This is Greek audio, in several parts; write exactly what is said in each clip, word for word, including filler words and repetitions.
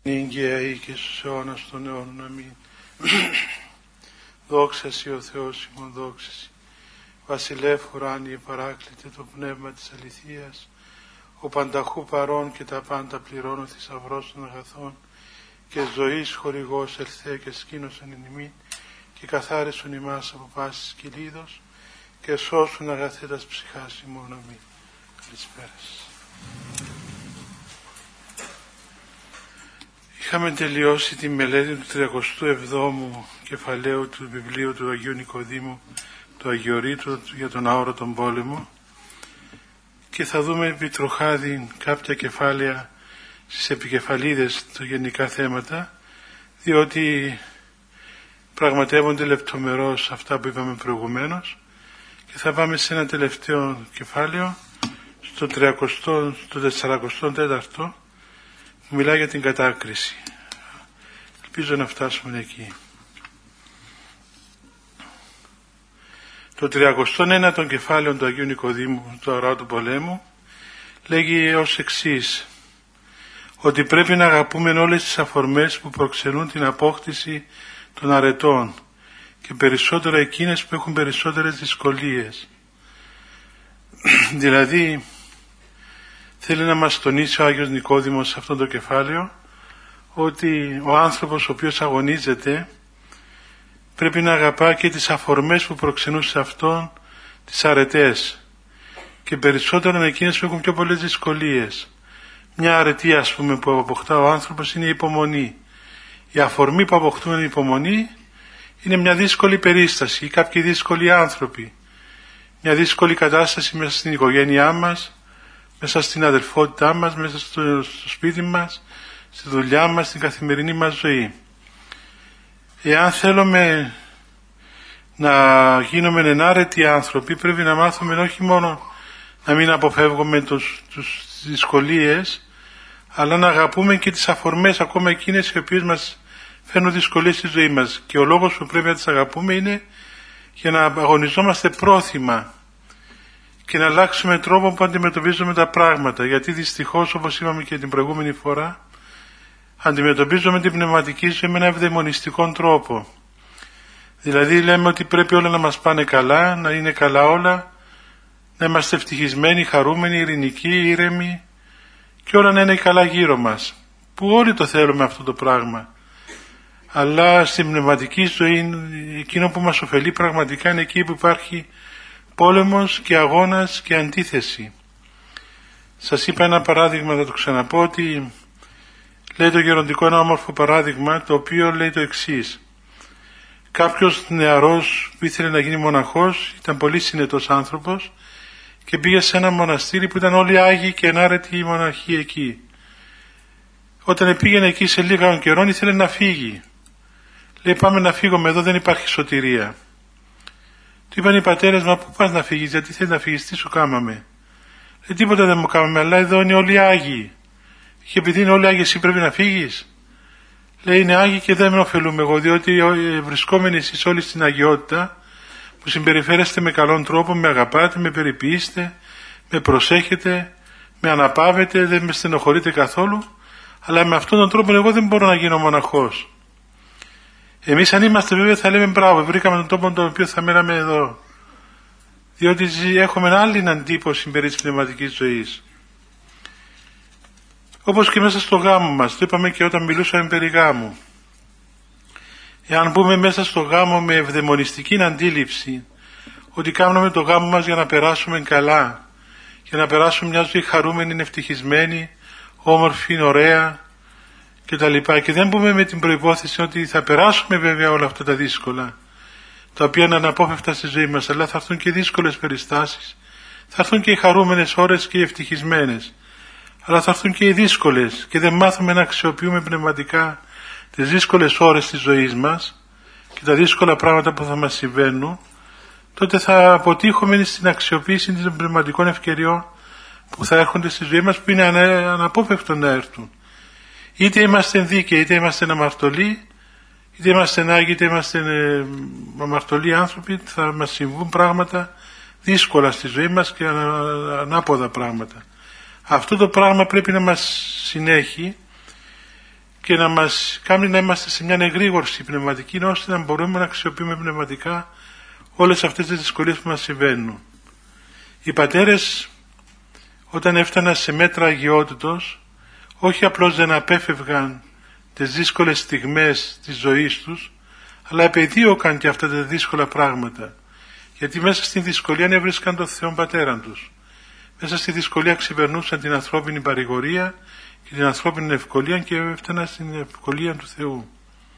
Νύγκαια ή και στους αιώνας των αιώνων. Αμήν. Δόξα Συ ο Θεός ημών, δόξα Συ. Βασιλεύ ουράνιε παράκλητε το πνεύμα της αληθείας, ο πανταχού παρών και τα πάντα πληρώνω θησαυρός των αγαθών, και ζωής χορηγός ελθέ και σκήνωσον εν ημίν, και καθάρισον ημάς από πάσης κυλίδος, και σώσουν αγαθέτας ψυχάς ημών. Αμήν. Καλησπέρα σας. Είχαμε τελειώσει τη μελέτη του τριακοστού εβδόμου κεφαλαίου του βιβλίου του Αγίου Νικοδήμου, του Αγιορείτου για τον αόρατον πόλεμο, και θα δούμε επί τροχάδι κάποια κεφάλαια στις επικεφαλίδες του γενικά θέματα, διότι πραγματεύονται λεπτομερώς αυτά που είπαμε προηγουμένως, και θα πάμε σε ένα τελευταίο κεφάλαιο, στο, τριακοστό, στο τεσσαρακοστό τέταρτο, που μιλάει για την κατάκριση. Ελπίζω να φτάσουμε εκεί. Το τριακοστό ένατο κεφάλαιο του Αγίου Νικοδήμου, του αόρατου πολέμου, λέγει ως εξής: ότι πρέπει να αγαπούμε όλες τις αφορμές που προξενούν την απόκτηση των αρετών, και περισσότερο εκείνες που έχουν περισσότερες δυσκολίες. Δηλαδή, θέλει να μας τονίσει ο Άγιος Νικόδημος σε αυτό το κεφάλαιο, ότι ο άνθρωπος ο οποίος αγωνίζεται πρέπει να αγαπά και τις αφορμές που προξενούν σε αυτόν τις αρετές, και περισσότερο εκείνες που έχουν πιο πολλές δυσκολίες. Μια αρετή, ας πούμε, που αποκτά ο άνθρωπος είναι η υπομονή. Η αφορμή που αποκτούν η υπομονή είναι μια δύσκολη περίσταση ή κάποιοι δύσκολοι άνθρωποι, μια δύσκολη κατάσταση μέσα στην οικογένειά μας, μέσα στην αδελφότητά μας, μέσα στο, στο σπίτι μας, στη δουλειά μας, στην καθημερινή μας ζωή. Εάν θέλουμε να γίνουμε ενάρετοι άνθρωποι, πρέπει να μάθουμε όχι μόνο να μην αποφεύγουμε τους, τους δυσκολίες, αλλά να αγαπούμε και τις αφορμές, ακόμα εκείνες οι οποίες μας φέρνουν δυσκολίες στη ζωή μας. Και ο λόγος που πρέπει να τις αγαπούμε είναι για να αγωνιζόμαστε πρόθυμα και να αλλάξουμε τρόπο που αντιμετωπίζουμε τα πράγματα. Γιατί δυστυχώς, όπως είπαμε και την προηγούμενη φορά, αντιμετωπίζουμε την πνευματική ζωή με ένα ευδαιμονιστικό τρόπο. Δηλαδή λέμε ότι πρέπει όλα να μας πάνε καλά, να είναι καλά όλα, να είμαστε ευτυχισμένοι, χαρούμενοι, ειρηνικοί, ήρεμοι, και όλα να είναι καλά γύρω μας. Που όλοι το θέλουμε αυτό το πράγμα. Αλλά στην πνευματική ζωή εκείνο που μας ωφελεί πραγματικά είναι εκεί που υπάρχει πόλεμος και αγώνας και αντίθεση. Σας είπα ένα παράδειγμα, θα το ξαναπώ, ότι λέει το γεροντικό ένα όμορφο παράδειγμα, το οποίο λέει το εξής. Κάποιος νεαρός που ήθελε να γίνει μοναχός, ήταν πολύ συνετός άνθρωπος, και πήγε σε ένα μοναστήρι που ήταν όλοι άγιοι και ενάρετοι οι μοναχοί εκεί. Όταν πήγαινε εκεί σε λίγα καιρών ήθελε να φύγει. Λέει, πάμε να φύγουμε, εδώ δεν υπάρχει σωτηρία. Του είπαν οι πατέρες, μα πού πας να φύγεις, γιατί θέλεις να φύγεις, τι σου κάμαμε? Λέει, τίποτα δεν μου κάμαμε, αλλά εδώ είναι όλοι άγιοι. Και επειδή είναι όλοι άγιοι, εσύ πρέπει να φύγεις? Λέει, είναι άγιοι και δεν με ωφελούμε εγώ, διότι βρισκόμενοι εσείς όλοι στην αγιότητα, που συμπεριφέρεστε με καλόν τρόπο, με αγαπάτε, με περιποιείστε, με προσέχετε, με αναπαύετε, δεν με στενοχωρείτε καθόλου, αλλά με αυτόν τον τρόπο εγώ δεν μπορώ να γίνω μοναχός. Εμείς αν είμαστε βέβαια θα λέμε μπράβο, βρήκαμε τον τόπο τον οποίο θα μέναμε εδώ, διότι έχουμε άλλη αντίποση περί της πνευματικής ζωής. Όπως και μέσα στο γάμο μας, το είπαμε και όταν μιλούσαμε περί γάμου. Εάν μπούμε μέσα στο γάμο με ευδαιμονιστική αντίληψη, ότι κάνουμε το γάμο μας για να περάσουμε καλά, για να περάσουμε μια ζωή χαρούμενη, ευτυχισμένη, όμορφη, ωραία κτλ. Και δεν μπούμε με την προϋπόθεση ότι θα περάσουμε βέβαια όλα αυτά τα δύσκολα, τα οποία είναι αναπόφευκτα στη ζωή μας, αλλά θα έρθουν και δύσκολες περιστάσεις, θα έρθουν και οι χαρούμενες ώρες και οι ευτυχισμένες, αλλά θα έρθουν και οι δύσκολες, και δεν μάθουμε να αξιοποιούμε πνευματικά τις δύσκολες ώρες της ζωής μας και τα δύσκολα πράγματα που θα μας συμβαίνουν, τότε θα αποτύχουμε στην αξιοποίηση των πνευματικών ευκαιριών που θα έρχονται στη ζωή μας, που είναι αναπόφευκτο να έρθουν. Είτε είμαστε δίκαιοι, είτε είμαστε αμαρτωλοί, είτε είμαστε άγιοι, είτε είμαστε αμαρτωλοί άνθρωποι, θα μας συμβούν πράγματα δύσκολα στη ζωή μας και ανάποδα πράγματα. Αυτό το πράγμα πρέπει να μας συνέχει και να μας κάνει να είμαστε σε μια εγρήγορση πνευματική, ώστε να μπορούμε να αξιοποιούμε πνευματικά όλες αυτές τις δυσκολίες που μας συμβαίνουν. Οι πατέρες, όταν έφταναν σε μέτρα αγιότητος, όχι απλώς δεν απέφευγαν τις δύσκολες στιγμές της ζωής τους, αλλά επεδίωκαν και αυτά τα δύσκολα πράγματα. Γιατί μέσα στην δυσκολία έβρισκαν τον Θεό Πατέραν τους. Μέσα στη δυσκολία ξεπερνούσαν την ανθρώπινη παρηγορία και την ανθρώπινη ευκολία και έφταναν στην ευκολία του Θεού.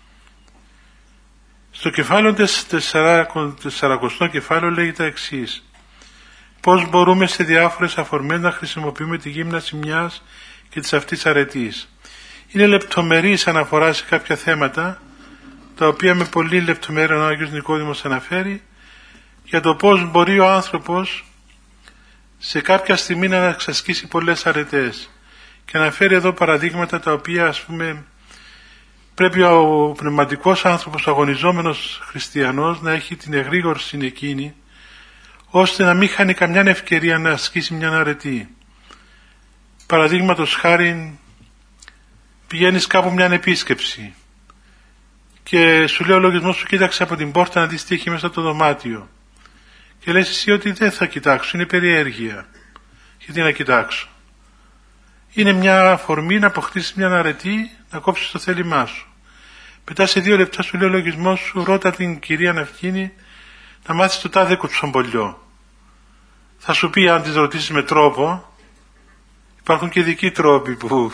Στο κεφάλαιο τεσσαρακοστό κεφάλαιο λέγει τα εξής: πώς μπορούμε σε διάφορες αφορμές να χρησιμοποιούμε τη γύμναση μιας και της αυτής αρετής. Είναι λεπτομερής αναφορά σε κάποια θέματα, τα οποία με πολύ λεπτομέρεια ο Άγιος Νικόδημος αναφέρει, για το πώς μπορεί ο άνθρωπος σε κάποια στιγμή να εξασκήσει πολλές αρετές. Και αναφέρει εδώ παραδείγματα τα οποία, ας πούμε, πρέπει ο πνευματικός άνθρωπος, ο αγωνιζόμενος χριστιανός, να έχει την εγρήγορση εκείνη, ώστε να μην χάνει καμιά ευκαιρία να ασκήσει μια αρετή. Παραδείγματος χάριν, πηγαίνεις κάπου μια επίσκεψη και σου λέει ο λογισμός σου, κοίταξε από την πόρτα να δεις τι έχει μέσα το δωμάτιο, και λες εσύ ότι δεν θα κοιτάξω, είναι περιέργεια. Γιατί να κοιτάξω? Είναι μια αφορμή να αποκτήσεις μια αρετή, να κόψεις το θέλημά σου. Μετά σε δύο λεπτά σου λέει ο λογισμός σου, ρώτα την κυρία Ναυκίνη να μάθεις το τάδε κουτσομπολιό. Θα σου πει, αν της ρωτήσεις με τρόπο, υπάρχουν και ειδικοί τρόποι που,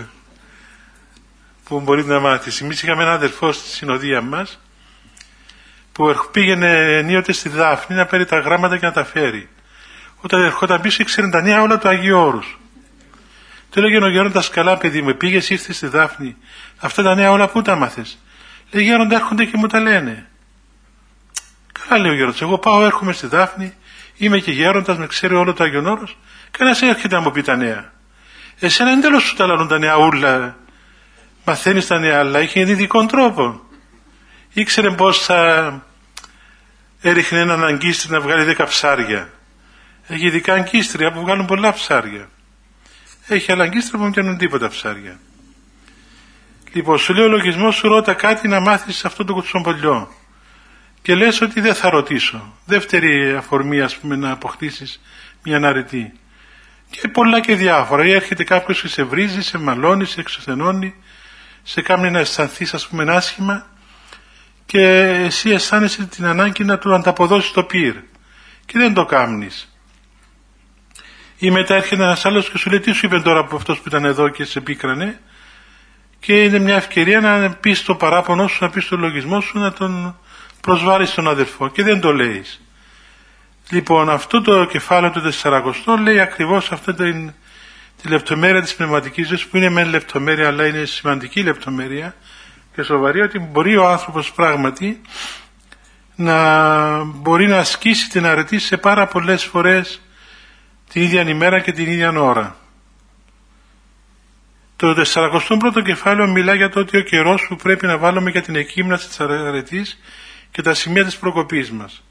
που μπορεί να μάθεις. Εμείς είχαμε έναν αδελφό στη συνοδεία μας που πήγαινε ενίοτε στη Δάφνη να παίρνει τα γράμματα και να τα φέρει. Όταν ερχόταν πίσω ήξερε τα νέα όλα του Αγίου Όρους. Του έλεγε ο γέροντας, καλά παιδί μου, πήγες, ήρθες στη Δάφνη, αυτά τα νέα όλα πού τα μάθες? Λέει, γέροντα, έρχονται και μου τα λένε. Καλά, λέει ο γέροντας, εγώ πάω, έρχομαι στη Δάφνη, είμαι και γέροντας, με ξέρει όλο το Άγιον Όρος, κανένας έρχεται να μου πει τα νέα. Εσένα εν τέλος σου τα λαλούν τα νέα ούλα, μαθαίνεις τα νέα, αλλά είχε ειδικών τρόπο. Ήξερε πως θα έριχνε έναν αγκίστρι να βγάλει δέκα ψάρια. Έχει ειδικά αγκίστρια που βγάλουν πολλά ψάρια. Έχει άλλα αγκίστρια που δεν πιάνουν τίποτα ψάρια. Λοιπόν, σου λέει ο λογισμός σου, ρώτα κάτι να μάθεις αυτό το κουτσομπολιό. Και λες ότι δεν θα ρωτήσω. Δεύτερη αφορμή, ας πούμε, να αποκτήσεις μια αρετή. Και πολλά και διάφορα. Ή έρχεται κάποιος και σε βρίζει, σε μαλώνει, σε εξουθενώνει, σε κάνει να αισθανθείς, ας πούμε, άσχημα, και εσύ αισθάνεσαι την ανάγκη να του ανταποδώσεις το πυρ. Και δεν το κάνεις. Ή μετά έρχεται ένας άλλος και σου λέει, τι σου είπε τώρα από αυτός που ήταν εδώ και σε πίκρανε, και είναι μια ευκαιρία να πεις το παράπονο σου, να πεις το λογισμό σου, να τον προσβάλλεις τον αδελφό, και δεν το λέεις. Λοιπόν, αυτό το κεφάλαιο του τεσσαρακοστό λέει ακριβώς αυτή τη, τη λεπτομέρεια της πνευματικής ζωής, που είναι μεν λεπτομέρεια, αλλά είναι σημαντική λεπτομέρεια και σοβαρή, ότι μπορεί ο άνθρωπος πράγματι να μπορεί να ασκήσει την αρετή σε πάρα πολλές φορές την ίδια ημέρα και την ίδια ώρα. Το τεσσαρακοστό πρώτο κεφάλαιο μιλά για το ότι ο καιρός που πρέπει να βάλουμε για την εκείμναση της αρετής και τα σημεία της προκοπής μας.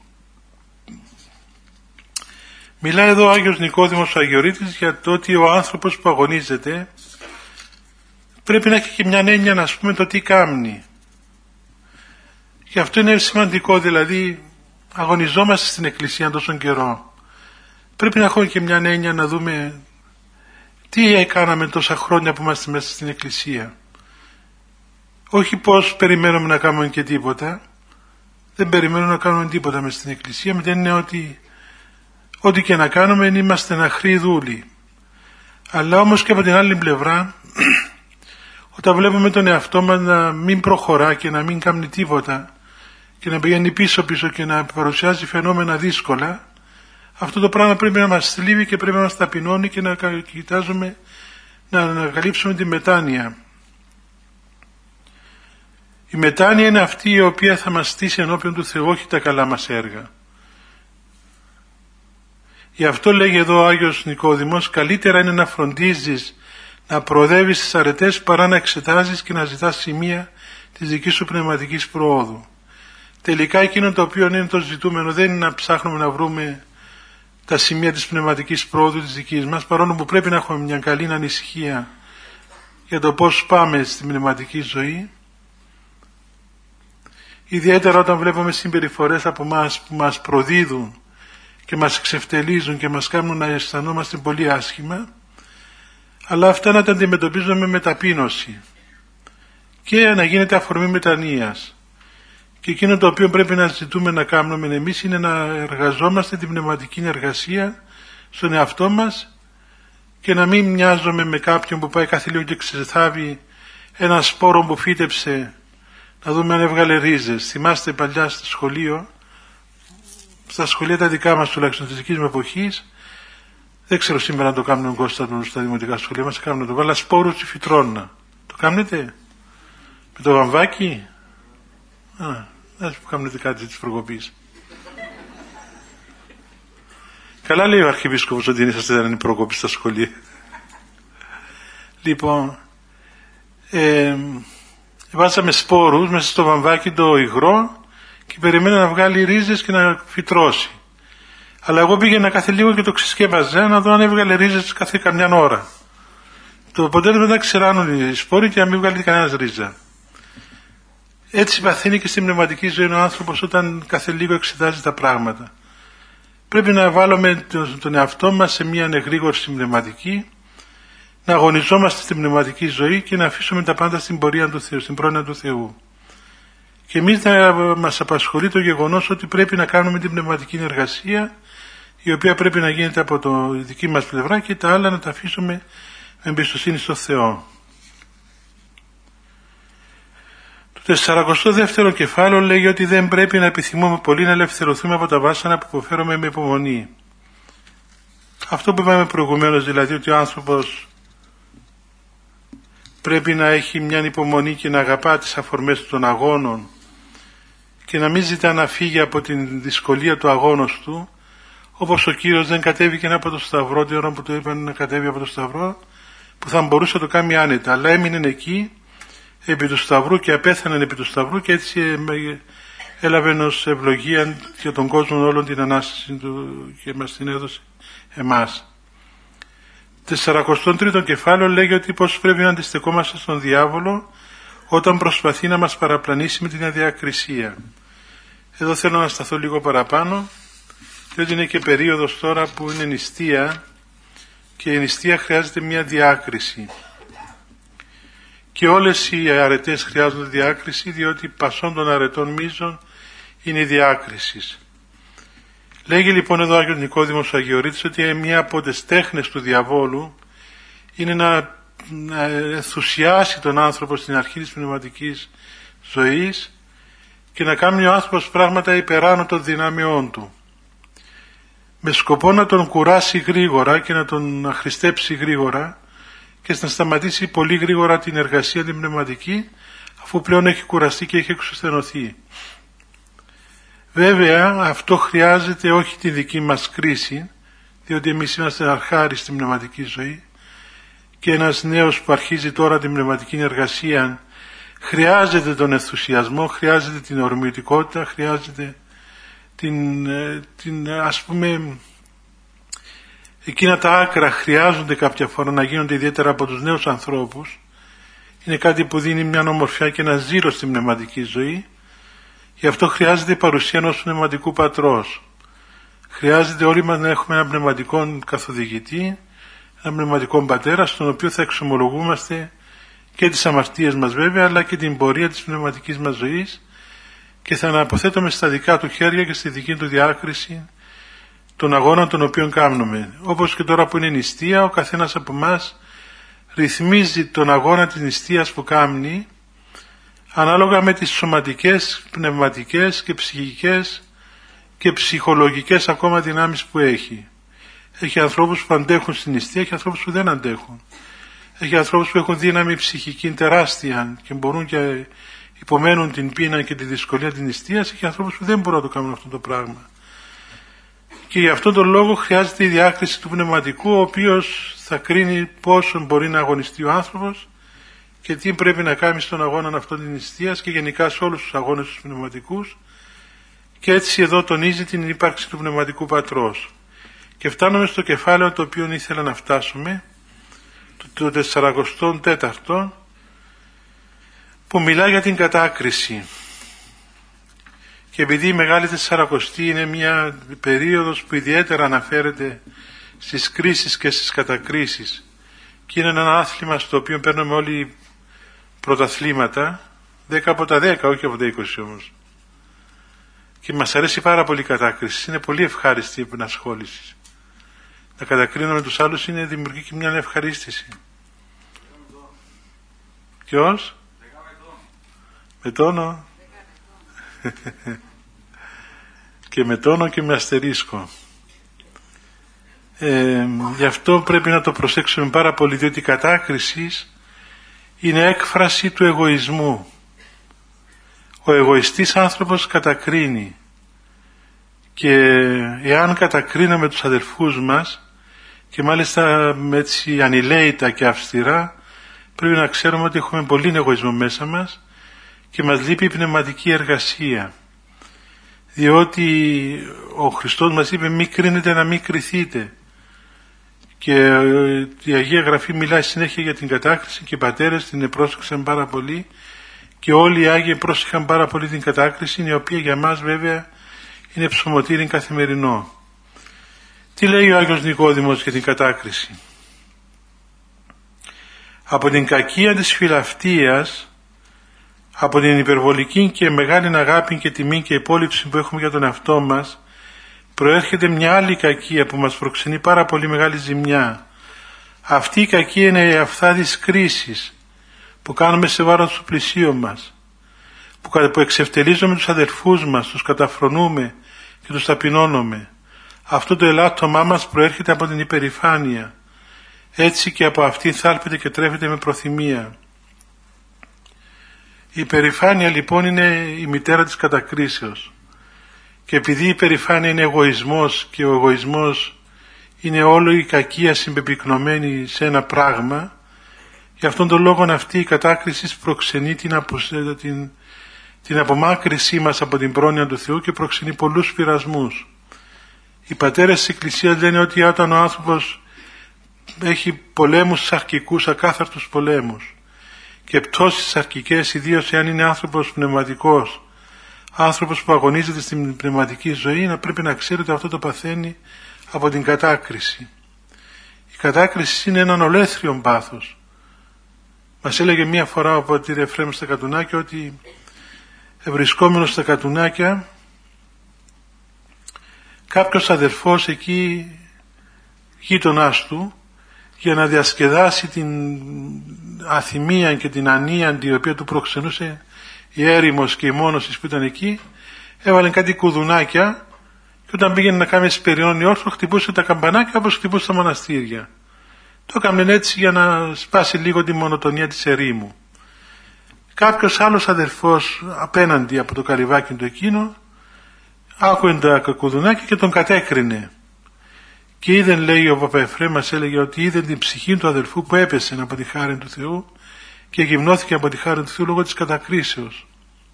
Μιλάει εδώ ο Άγιος Νικόδημος ο Αγιορείτης για το ότι ο άνθρωπος που αγωνίζεται πρέπει να έχει και μια έννοια, να πούμε, το τι κάνει. Και αυτό είναι σημαντικό, δηλαδή αγωνιζόμαστε στην Εκκλησία τόσο καιρό. Πρέπει να έχουμε και μια έννοια να δούμε τι έκαναμε τόσα χρόνια που είμαστε μέσα στην Εκκλησία. Όχι πως περιμένουμε να κάνουμε και τίποτα. Δεν περιμένουμε να κάνουμε τίποτα μέσα στην Εκκλησία, με την έννοια ότι ό,τι και να κάνουμε είμαστε ναχροί δούλοι. Αλλά όμως και από την άλλη πλευρά, όταν βλέπουμε τον εαυτό μας να μην προχωρά και να μην κάνει τίποτα και να πηγαίνει πίσω πίσω και να παρουσιάζει φαινόμενα δύσκολα, αυτό το πράγμα πρέπει να μας θλίβει και πρέπει να μας ταπεινώνει και να κοιτάζουμε να ανακαλύψουμε τη μετάνοια. Η μετάνοια είναι αυτή η οποία θα μας στήσει ενώπιον του Θεού, όχι τα καλά μας έργα. Γι' αυτό λέγει εδώ ο Άγιος Νικόδημος, καλύτερα είναι να φροντίζεις να προοδεύεις στις αρετές παρά να εξετάζεις και να ζητάς σημεία της δικής σου πνευματικής προόδου. Τελικά εκείνο το οποίο είναι το ζητούμενο δεν είναι να ψάχνουμε να βρούμε τα σημεία της πνευματικής πρόοδου της δικής μας, παρόλο που πρέπει να έχουμε μια καλή ανησυχία για το πώς πάμε στη πνευματική ζωή, ιδιαίτερα όταν βλέπουμε συμπεριφορές από μας που μας προδίδουν και μας εξευτελίζουν και μας κάνουν να αισθανόμαστε πολύ άσχημα, αλλά αυτά να τα αντιμετωπίζουμε με ταπείνωση και να γίνεται αφορμή μετανοίας. Και εκείνο το οποίο πρέπει να ζητούμε να κάνουμε εμείς είναι να εργαζόμαστε την πνευματική εργασία στον εαυτό μας και να μην μοιάζουμε με κάποιον που πάει κάθε λίγο και ξεθάβει ένα σπόρο που φύτεψε, να δούμε αν έβγαλε ρίζες. Θυμάστε παλιά στο σχολείο, στα σχολεία τα δικά μας τουλάχιστον της δικής μου εποχής, δεν ξέρω σήμερα αν το κάνουν Κώστα στα δημοτικά σχολεία μας, κάνουν το βάλα σπόρους και φυτρώνα. Το κάνετε με το βαμβάκι? Α, ας που κάνετε κάτι της προκοπής. Καλά λέει ο Αρχιεπίσκοπος ότι είσαστε δεν είναι προκοπή στα σχολεία. Λοιπόν, ε, βάζαμε σπόρους μέσα στο βαμβάκι το υγρό και περιμένα να βγάλει ρίζες και να φυτρώσει. Αλλά εγώ πήγαινα κάθε λίγο και το ξεσκέπαζα να δω αν έβγαλε ρίζες κάθε καμιά ώρα. Το αποτέλεσμα ήταν ξεράνουν οι σπόροι και να μην βγάλει κανένας ρίζα. Έτσι παθαίνει και στην πνευματική ζωή ο άνθρωπος όταν κάθε λίγο εξετάζει τα πράγματα. Πρέπει να βάλουμε τον εαυτό μας σε μια ανεγρήγορση πνευματική, να αγωνιζόμαστε στην πνευματική ζωή και να αφήσουμε τα πάντα στην πορεία του Θεού, στην πρόνοια του Θεού. Και εμείς να μας απασχολεί το γεγονός ότι πρέπει να κάνουμε την πνευματική εργασία, η οποία πρέπει να γίνεται από το δική μας πλευρά και τα άλλα να τα αφήσουμε με εμπιστοσύνη στο Θεό. Το τεσσαρακοστό δεύτερο κεφάλαιο λέγει ότι δεν πρέπει να επιθυμούμε πολύ να ελευθερωθούμε από τα βάσανα που υποφέρουμε με υπομονή. Αυτό που είπαμε προηγουμένως, δηλαδή ότι ο άνθρωπος πρέπει να έχει μια υπομονή και να αγαπά τις αφορμές των αγώνων και να μην ζητά να φύγει από την δυσκολία του αγώνος του, όπως ο Κύριος δεν κατέβηκε από το Σταυρό την ώρα που του είπαν να κατέβει από το Σταυρό, που θα μπορούσε να το κάνει άνετα, αλλά έμεινε εκεί επί του Σταυρού και απέθανε επί του Σταυρού και έτσι έλαβε ως ευλογία για τον κόσμο όλων την Ανάσταση του και μας την έδωσε εμάς. Τεσσαρακοστό τρίτο κεφάλαιο λέγει ότι πώς πρέπει να αντιστεκόμαστε στον διάβολο όταν προσπαθεί να μας παραπλανήσει με την αδιακρισία. Εδώ θέλω να σταθώ λίγο παραπάνω, διότι είναι και περίοδος τώρα που είναι νηστεία και η νηστεία χρειάζεται μια διάκριση. Και όλες οι αρετές χρειάζονται διάκριση, διότι πασών των αρετών μείζων είναι η διάκριση. Λέγει λοιπόν εδώ ο Άγιος Νικόδημος ο Αγιορείτης ότι μια από τις τέχνες του διαβόλου είναι να, να ενθουσιάσει τον άνθρωπο στην αρχή της πνευματικής ζωής και να κάνει ο άνθρωπος πράγματα υπεράνω των δυνάμεών του, με σκοπό να τον κουράσει γρήγορα και να τον αχρηστέψει γρήγορα και να σταματήσει πολύ γρήγορα την εργασία την πνευματική, αφού πλέον έχει κουραστεί και έχει εξουθενωθεί. Βέβαια αυτό χρειάζεται όχι τη δική μας κρίση, διότι εμείς είμαστε αρχάρι στην πνευματική ζωή και ένας νέος που αρχίζει τώρα την πνευματική εργασία χρειάζεται τον ενθουσιασμό, χρειάζεται την ορμητικότητα, χρειάζεται την, την ας πούμε εκείνα τα άκρα χρειάζονται κάποια φορά να γίνονται, ιδιαίτερα από τους νέους ανθρώπους. Είναι κάτι που δίνει μια ομορφιά και ένα ζήλο στην πνευματική ζωή. Γι' αυτό χρειάζεται η παρουσία ενός πνευματικού πατρός. Χρειάζεται όλοι μας να έχουμε έναν πνευματικό καθοδηγητή, έναν πνευματικό πατέρα, στον οποίο θα εξομολογούμαστε και τις αμαρτίες μας βέβαια, αλλά και την πορεία της πνευματικής μας ζωής και θα αναποθέτουμε στα δικά του χέρια και στη δική του διάκριση των αγώνων των οποίων κάνουμε. Όπως και τώρα που είναι νηστεία, ο καθένας από εμάς ρυθμίζει τον αγώνα της νηστείας που κάνει ανάλογα με τις σωματικές, πνευματικές και ψυχικές και ψυχολογικές ακόμα δυνάμεις που έχει. Έχει ανθρώπους που αντέχουν στην νηστεία, έχει ανθρώπους που δεν αντέχουν. Έχει ανθρώπους που έχουν δύναμη ψυχική τεράστια και μπορούν και υπομένουν την πείνα και τη δυσκολία της νηστείας. Έχει ανθρώπους που δεν μπορούν να το κάνουν αυτό το πράγμα. Και γι' αυτόν τον λόγο χρειάζεται η διάκριση του πνευματικού, ο οποίος θα κρίνει πόσο μπορεί να αγωνιστεί ο άνθρωπος και τι πρέπει να κάνει στον αγώνα αυτόν της νηστείας και γενικά σε όλους τους αγώνες τους πνευματικούς. Και έτσι εδώ τονίζει την ύπαρξη του πνευματικού πατρός. Και φτάνουμε στο κεφάλαιο το οποίο ήθελα να φτάσουμε, το το τεσσαρακοστό τέταρτο, που μιλά για την κατάκριση. Και επειδή η Μεγάλη Τεσσαρακοστή είναι μια περίοδος που ιδιαίτερα αναφέρεται στις κρίσεις και στις κατακρίσεις και είναι ένα άθλημα στο οποίο παίρνουμε όλοι πρωταθλήματα, δέκα από τα δέκα, όχι από τα είκοσι όμως. Και μας αρέσει πάρα πολύ η κατάκριση, είναι πολύ ευχάριστη η ενασχόληση. Να κατακρίνουμε τους άλλους είναι δημιουργεί και μια ευχαρίστηση. Ποιος? Με τόνο. Και με τόνο και με αστερίσκο. Ε, γι' αυτό πρέπει να το προσέξουμε πάρα πολύ, διότι η κατάκριση είναι έκφραση του εγωισμού. Ο εγωιστής άνθρωπος κατακρίνει, και εάν κατακρίναμε τους αδελφούς μας και μάλιστα έτσι ανηλαίητα και αυστηρά, πρέπει να ξέρουμε ότι έχουμε πολύ εγωισμό μέσα μας και μας λείπει η πνευματική εργασία, διότι ο Χριστός μας είπε μη κρίνετε να μην κριθείτε, και η Αγία Γραφή μιλάει συνέχεια για την κατάκριση και οι πατέρες την πρόσεξαν πάρα πολύ και όλοι οι Άγιοι πρόσεχαν πάρα πολύ την κατάκριση, η οποία για μας βέβαια είναι ψωμοτήρι καθημερινό. Τι λέει ο Άγιος Νικόδημος για την κατάκριση? Από την κακία της φιλαυτίας, από την υπερβολική και μεγάλη αγάπη και τιμή και υπόλοιψη που έχουμε για τον εαυτό μας, προέρχεται μια άλλη κακία που μας προξενεί πάρα πολύ μεγάλη ζημιά. Αυτή η κακία είναι η αυθάδης κρίσης που κάνουμε σε βάρος του πλησίου μας, που εξευτελίζουμε τους αδελφούς μας, τους καταφρονούμε και τους ταπεινώνουμε. Αυτό το ελάττωμά μας προέρχεται από την υπερηφάνεια. Έτσι και από αυτή θάλπεται και τρέφεται με προθυμία. Η υπερηφάνεια λοιπόν είναι η μητέρα της κατακρίσεως. Και επειδή η υπερηφάνεια είναι εγωισμός και ο εγωισμός είναι όλο η κακία συμπεπυκνωμένη σε ένα πράγμα, γι' αυτόν τον λόγο αυτή η κατάκριση προξενεί την, απο, την, την απομάκρυσή μας από την πρόνοια του Θεού και προξενεί πολλούς πειρασμούς. Οι πατέρες της Εκκλησίας λένε ότι όταν ο άνθρωπος έχει πολέμους σαρκικούς, ακάθαρτους πολέμους και πτώσεις σαρκικές, ιδίως εάν είναι άνθρωπος πνευματικός, άνθρωπος που αγωνίζεται στην πνευματική ζωή, να πρέπει να ξέρει ότι αυτό το παθαίνει από την κατάκριση. Η κατάκριση είναι έναν ολέθριο πάθος. Μας έλεγε μία φορά ο πατήρ Εφραίμ στα Κατουνάκια ότι βρισκόμενος στα Κατουνάκια, κάποιος αδελφός εκεί γείτονάς του, για να διασκεδάσει την αθυμία και την ανία η οποία του προξενούσε η έρημος και η μόνωσης που ήταν εκεί, έβαλε κάτι κουδουνάκια και όταν πήγαινε να κάνει εσπεριών όρθρο χτυπούσε τα καμπανάκια όπως χτυπούσε τα μοναστήρια. Το έκαναν έτσι για να σπάσει λίγο τη μονοτονία της ερήμου. Κάποιος άλλος αδερφός απέναντι από το καλυβάκι του εκείνο άκουε τα κουδουνάκια και τον κατέκρινε. Και είδεν, λέει ο Παπαεφραίμ, μας έλεγε ότι είδε την ψυχή του αδελφού που έπεσε από τη χάρη του Θεού και γυμνώθηκε από τη χάρη του Θεού λόγω της κατακρίσεως.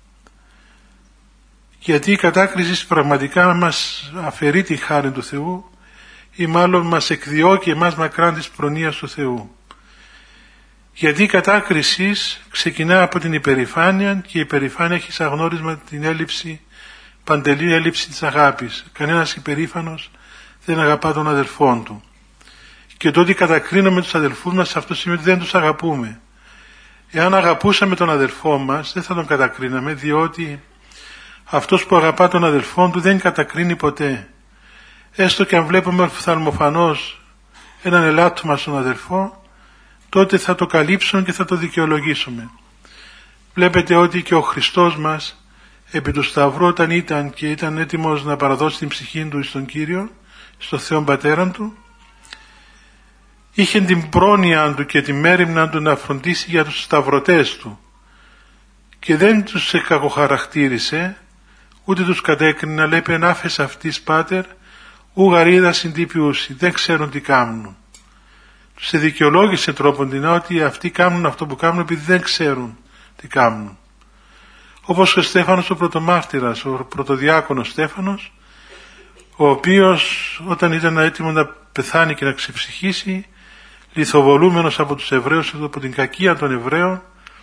Γιατί η κατάκριση πραγματικά μας αφαιρεί τη χάρη του Θεού ή μάλλον μας εκδιώκει εμάς μακράν της προνοίας του Θεού. Γιατί η κατάκριση ξεκινά από την υπερηφάνεια και η υπερηφάνεια έχει σαν γνώρισμα την έλλειψη, παντελή έλλειψη της αγάπης. Κανένας υπερήφανος δεν αγαπά τον αδελφόν του. Και το ότι κατακρίνουμε τους αδελφούς μας, αυτό σημαίνει ότι δεν τους αγαπούμε. Εάν αγαπούσαμε τον αδελφό μας, δεν θα τον κατακρίναμε, διότι αυτός που αγαπά τον αδελφόν του δεν κατακρίνει ποτέ. Έστω και αν βλέπουμε οφθαλμοφανώς έναν ελάττωμα στον αδελφό, τότε θα το καλύψουμε και θα το δικαιολογήσουμε. Βλέπετε ότι και ο Χριστός μας επί του Σταυρού όταν ήταν και ήταν έτοιμος να παραδώσει την ψυχή του στον Κύριο, στον Θεό Πατέραν του, είχε την πρόνοια του και τη μέριμνα του να φροντίσει για τους σταυρωτές του και δεν τους κακοχαρακτήρισε ούτε τους κατέκρινε, αλλά είπε «Άφες αυτής πάτερ ου γαρίδα συντύπιουσι», δεν ξέρουν τι κάνουν. Τους δικαιολόγησε τρόπον ότι αυτοί κάνουν αυτό που κάνουν επειδή δεν ξέρουν τι κάνουν. Όπως ο Στέφανος ο πρωτομάρτυρας, ο πρωτοδιάκονος Στέφανος, ο οποίος όταν ήταν έτοιμο να πεθάνει και να ξεψυχήσει, λιθοβολούμενος από τους Εβραίους, από την κακία των Εβραίων,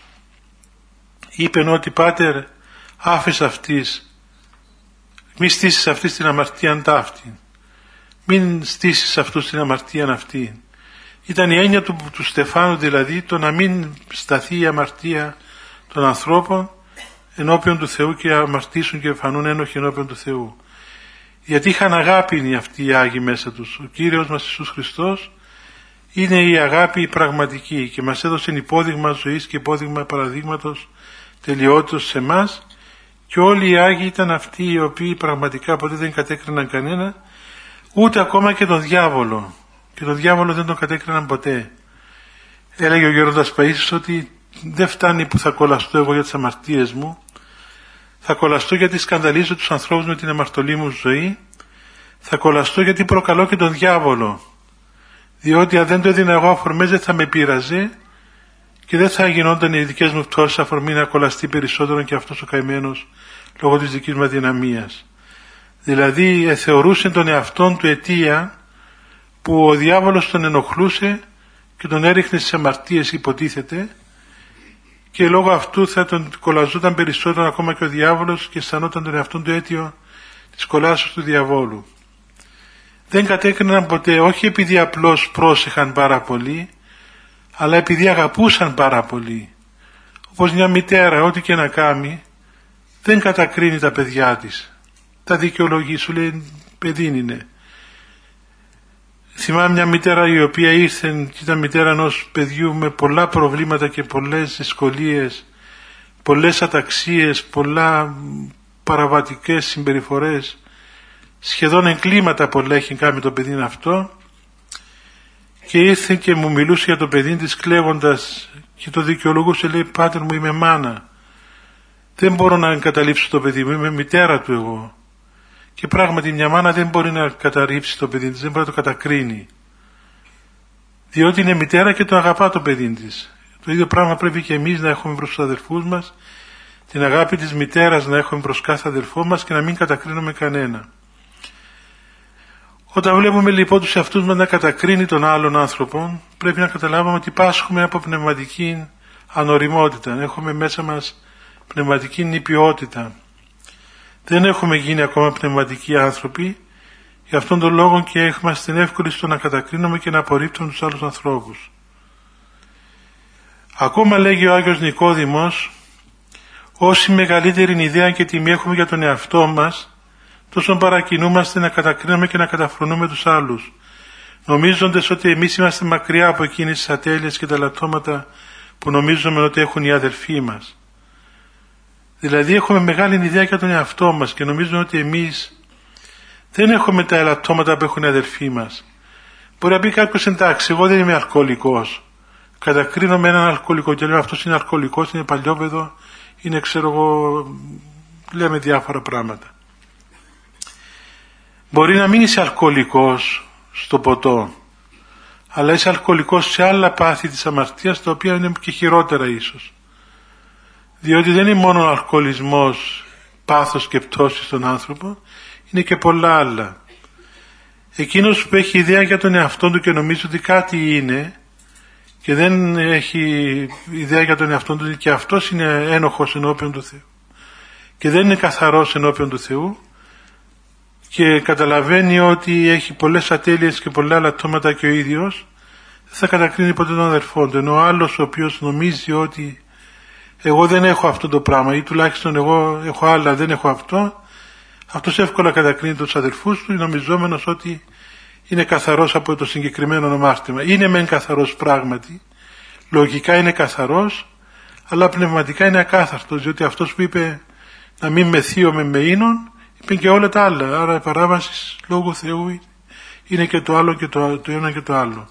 είπε ότι «Πάτερ, άφες αυτής, μη στήσεις αυτής την αμαρτίαν ταύτη, μην στήσεις αυτούς την αμαρτίαν αυτή». Ήταν η έννοια του, του Στεφάνου, δηλαδή το να μην σταθεί η αμαρτία των ανθρώπων ενώπιον του Θεού και αμαρτήσουν και φανούν ένοχοι ενώπιον του Θεού. Γιατί είχαν αγάπη αυτοί οι Άγιοι μέσα τους. Ο Κύριος μας Ιησούς Χριστός είναι η αγάπη πραγματική και μας έδωσε υπόδειγμα ζωής και υπόδειγμα παραδείγματος τελειότητος σε εμάς, και όλοι οι Άγιοι ήταν αυτοί οι οποίοι πραγματικά ποτέ δεν κατέκριναν κανένα, ούτε ακόμα και τον διάβολο. Και τον διάβολο δεν τον κατέκριναν ποτέ. Έλεγε ο Γέροντας Παΐσιος ότι δεν φτάνει που θα κολλαστώ εγώ για τις αμαρτίες μου, θα κολλαστώ γιατί σκανδαλίζω τους ανθρώπους με την αμαρτωλή μου ζωή, θα κολλαστώ γιατί προκαλώ και τον διάβολο, διότι αν δεν το έδινα εγώ αφορμές δεν θα με πείραζε και δεν θα γινόταν οι δικές μου πτώσεις αφορμή να κολλαστεί περισσότερο και αυτός ο καημένος λόγω της δικής μου αδυναμίας. Δηλαδή ε, θεωρούσε τον εαυτόν του αιτία που ο διάβολος τον ενοχλούσε και τον έριχνε στις αμαρτίες, υποτίθεται, και λόγω αυτού θα τον κολλαζόταν περισσότερο ακόμα και ο διάβολος και αισθανόταν τον εαυτόν του αίτιο της κολάσεως του διαβόλου. Δεν κατέκριναν ποτέ, όχι επειδή απλώς πρόσεχαν πάρα πολύ, αλλά επειδή αγαπούσαν πάρα πολύ. Όπως μια μητέρα, ό,τι και να κάνει, δεν κατακρίνει τα παιδιά της. Τα δικαιολογεί, σου λέει παιδί είναι. Θυμάμαι μια μητέρα η οποία ήρθε και ήταν μητέρα ενός παιδιού με πολλά προβλήματα και πολλές δυσκολίες, πολλές αταξίες, πολλά παραβατικές συμπεριφορές, σχεδόν εγκλήματα πολλά έχει κάνει το παιδί αυτό, και ήρθε και μου μιλούσε για το παιδί της κλαίγοντας και το δικαιολογούσε, λέει «Πάτερ μου, είμαι μάνα, δεν μπορώ να εγκαταλείψω το παιδί μου, είμαι μητέρα του εγώ». Και πράγματι μια μάνα δεν μπορεί να καταρρύψει το παιδί της, δεν μπορεί να το κατακρίνει, διότι είναι μητέρα και το αγαπά το παιδί της. Το ίδιο πράγμα πρέπει και εμείς να έχουμε προς τους αδελφούς μας, την αγάπη της μητέρας να έχουμε προς κάθε αδελφό μας και να μην κατακρίνουμε κανένα. Όταν βλέπουμε λοιπόν τους εαυτούς μας να κατακρίνει τον άλλον άνθρωπο, πρέπει να καταλάβουμε ότι πάσχουμε από πνευματική ανοριμότητα, έχουμε μέσα μας πνευματική νηπιότητα. Δεν έχουμε γίνει ακόμα πνευματικοί άνθρωποι, γι' αυτόν τον λόγο και είμαστε εύκολοι στο να κατακρίνουμε και να απορρίπτουμε τους άλλους ανθρώπους. Ακόμα λέγει ο Άγιος Νικόδημος, όση μεγαλύτερη ιδέα και τιμή έχουμε για τον εαυτό μας, τόσο παρακινούμαστε να κατακρίνουμε και να καταφρονούμε τους άλλους, νομίζοντας ότι εμείς είμαστε μακριά από εκείνες τις ατέλειες και τα λατώματα που νομίζουμε ότι έχουν οι αδελφοί μας. Δηλαδή έχουμε μεγάλη ιδέα για τον εαυτό μας και νομίζουμε ότι εμείς δεν έχουμε τα ελαττώματα που έχουν οι αδελφοί μας. Μπορεί να πει κάποιος, εντάξει, εγώ δεν είμαι αλκοολικός. Κατακρίνω με έναν αλκοολικό και λέω αυτός είναι αλκοολικός, είναι παλιόπαιδο, είναι ξέρω εγώ, λέμε διάφορα πράγματα. Μπορεί να μην είσαι αλκοολικός στο ποτό, αλλά είσαι αλκοολικός σε άλλα πάθη της αμαρτίας, τα οποία είναι και χειρότερα ίσως. Διότι δεν είναι μόνο ο αλκοολισμός, πάθος και πτώση στον άνθρωπο, είναι και πολλά άλλα. Εκείνος που έχει ιδέα για τον εαυτό του και νομίζει ότι κάτι είναι και δεν έχει ιδέα για τον εαυτό του και αυτός είναι ένοχος ενώπιον του Θεού και δεν είναι καθαρός ενώπιον του Θεού και καταλαβαίνει ότι έχει πολλές ατέλειες και πολλά λατώματα και ο ίδιος, δεν θα κατακρίνει ποτέ τον αδερφό του. Ενώ ο άλλος ο οποίος νομίζει ότι εγώ δεν έχω αυτό το πράγμα ή τουλάχιστον εγώ έχω άλλα, δεν έχω αυτό, αυτός εύκολα κατακρίνει τους αδελφούς του νομιζόμενος ότι είναι καθαρός από το συγκεκριμένο αμάρτημα. Είναι μεν καθαρός πράγματι, λογικά είναι καθαρός, αλλά πνευματικά είναι ακάθαρτος, διότι αυτός που είπε να μην μεθύομαι με ίνον, είπε και όλα τα άλλα. Άρα η παράβαση λόγου Θεού είναι και το άλλο και το, το ένα και το άλλο.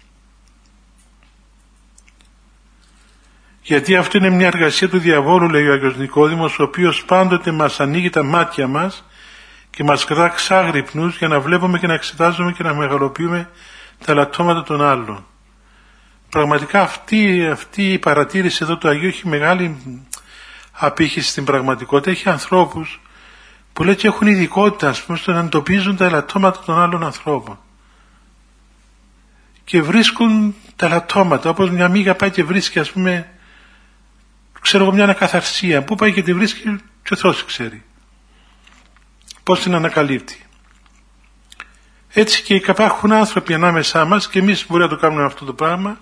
Γιατί αυτό είναι μια εργασία του διαβόλου, λέει ο Άγιος Νικόδημος, ο οποίος πάντοτε μας ανοίγει τα μάτια μας και μας κρατά ξάγρυπνους για να βλέπουμε και να εξετάζουμε και να μεγαλοποιούμε τα λατώματα των άλλων. Πραγματικά αυτή, αυτή η παρατήρηση εδώ του Αγίου έχει μεγάλη απήχηση στην πραγματικότητα. Έχει ανθρώπους που λέει και έχουν ειδικότητα, ας πούμε, στο να εντοπίζουν τα ελαττώματα των άλλων ανθρώπων. Και βρίσκουν τα λατώματα, όπως μια μύγα πάει και βρίσκει, ας πούμε, ξέρω εγώ, μια ανακαθαρσία. Πού πάει και τη βρίσκει και ο Θεός ξέρει πώς την ανακαλύπτει. Έτσι και υπάρχουν άνθρωποι ανάμεσά μας, και εμείς μπορεί να το κάνουμε αυτό το πράγμα,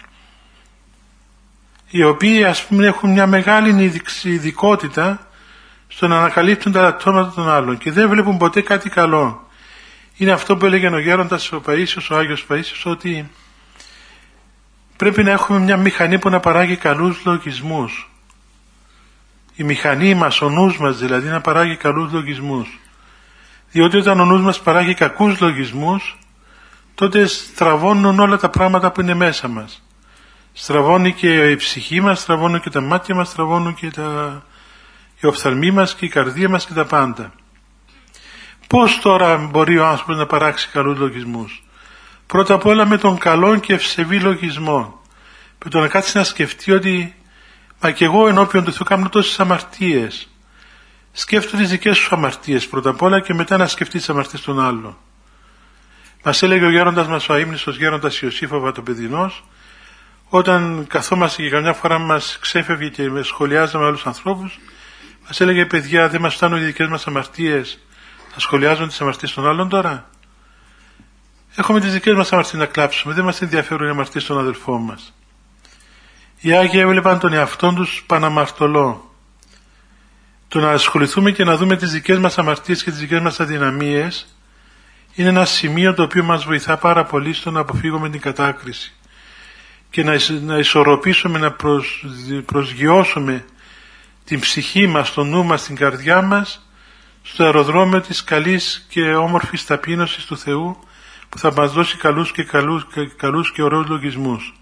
οι οποίοι, ας πούμε, έχουν μια μεγάλη ειδικότητα στο να ανακαλύπτουν τα λατώματα των άλλων και δεν βλέπουν ποτέ κάτι καλό. Είναι αυτό που έλεγε ο γέροντας ο Παΐσιος, ο Άγιος Παΐσιος, ότι πρέπει να έχουμε μια μηχανή που να παράγει καλούς λογισμούς. Η μηχανή μας, ο νους μας δηλαδή, να παράγει καλούς λογισμούς. Διότι όταν ο νους μας παράγει κακούς λογισμούς, τότε στραβώνουν όλα τα πράγματα που είναι μέσα μας. Στραβώνει και η ψυχή μας, στραβώνουν και τα μάτια μας, στραβώνουν και τα... οι οφθαλμοί μας και η καρδία μας και τα πάντα. Πώς τώρα μπορεί ο άνθρωπος να παράξει καλούς λογισμούς? Πρώτα απ' όλα με τον καλό και ευσεβή λογισμό. Με το να κάτσει να σκεφτεί ότι μα και εγώ ενώπιον του Θεού κάνω τόσες αμαρτίες. Σκέφτομαι τις δικές σου αμαρτίες πρώτα απ' όλα και μετά να σκεφτεί τις αμαρτίες των άλλων. Μας έλεγε ο γέροντας μας, ο αείμνηστος γέροντας Ιωσήφ ο Βατοπεδινός, όταν καθόμαστε και καμιά φορά μας ξέφευγε και σχολιάζαμε άλλους ανθρώπους, μας έλεγε, παιδιά, δεν μας φτάνουν οι δικές μας αμαρτίες να σχολιάζουν τις αμαρτίες των άλλων τώρα? Έχουμε τις δικές μας αμαρτίες να κλάψουμε, δεν μας ενδιαφέρουν οι αμαρτίες των αδελφών μας. Οι Άγιοι έβλεπαν τον εαυτόν τους παναμαρτωλό. Το να ασχοληθούμε και να δούμε τις δικές μας αμαρτίες και τις δικές μας αδυναμίες είναι ένα σημείο το οποίο μας βοηθά πάρα πολύ στο να αποφύγουμε την κατάκριση και να, να ισορροπήσουμε, να προσ, προσγειώσουμε την ψυχή μας, τον νου μας, την καρδιά μας στο αεροδρόμιο της καλής και όμορφης ταπείνωσης του Θεού που θα μας δώσει καλούς και, καλούς, και, καλούς και ωραίους λογισμούς.